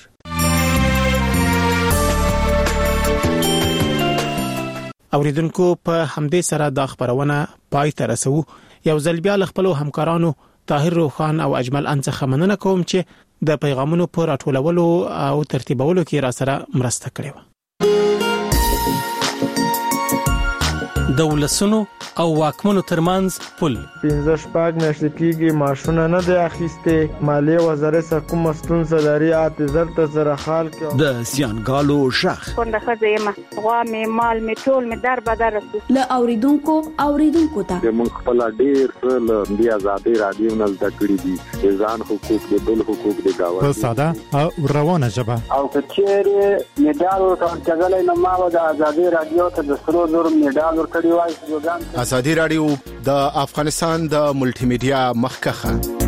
اوریدونکو په همدې سره د خبرونه پای ته رسو. یو ځل بیا خپل همکارانو طاهر روخان او اجمل انڅخه مننه کوم چې د پیغامونو پر راټولولو او ترتیبولو کې را سره مرسته کړې و. د ولسونو او واکمنو ترمنځ پل پنځه شپږ میاشتې کېږي ماشونه نه دی اخیستې. مالیې وزارت سره کومه ستونزه لري اته زر ته زره خال کې د زیانګالو شخ څنګه ښځه یم غوا مې مال مې ټول مې در بدر رسو له اوریدونکو اوریدونکو ته موږ خپل ډیر څه له بیا آزادي رادیو نه زده کړی دي ځان حقوق د بل حقوق د گاوه په ساده او روانه ژبه او کچېره میډال ورکړل نو ما د آزادي رادیو ته د سرو زر میډال ورکړی وای. ازادي رادیو د افغانستان د ملټي میډیا مخکخه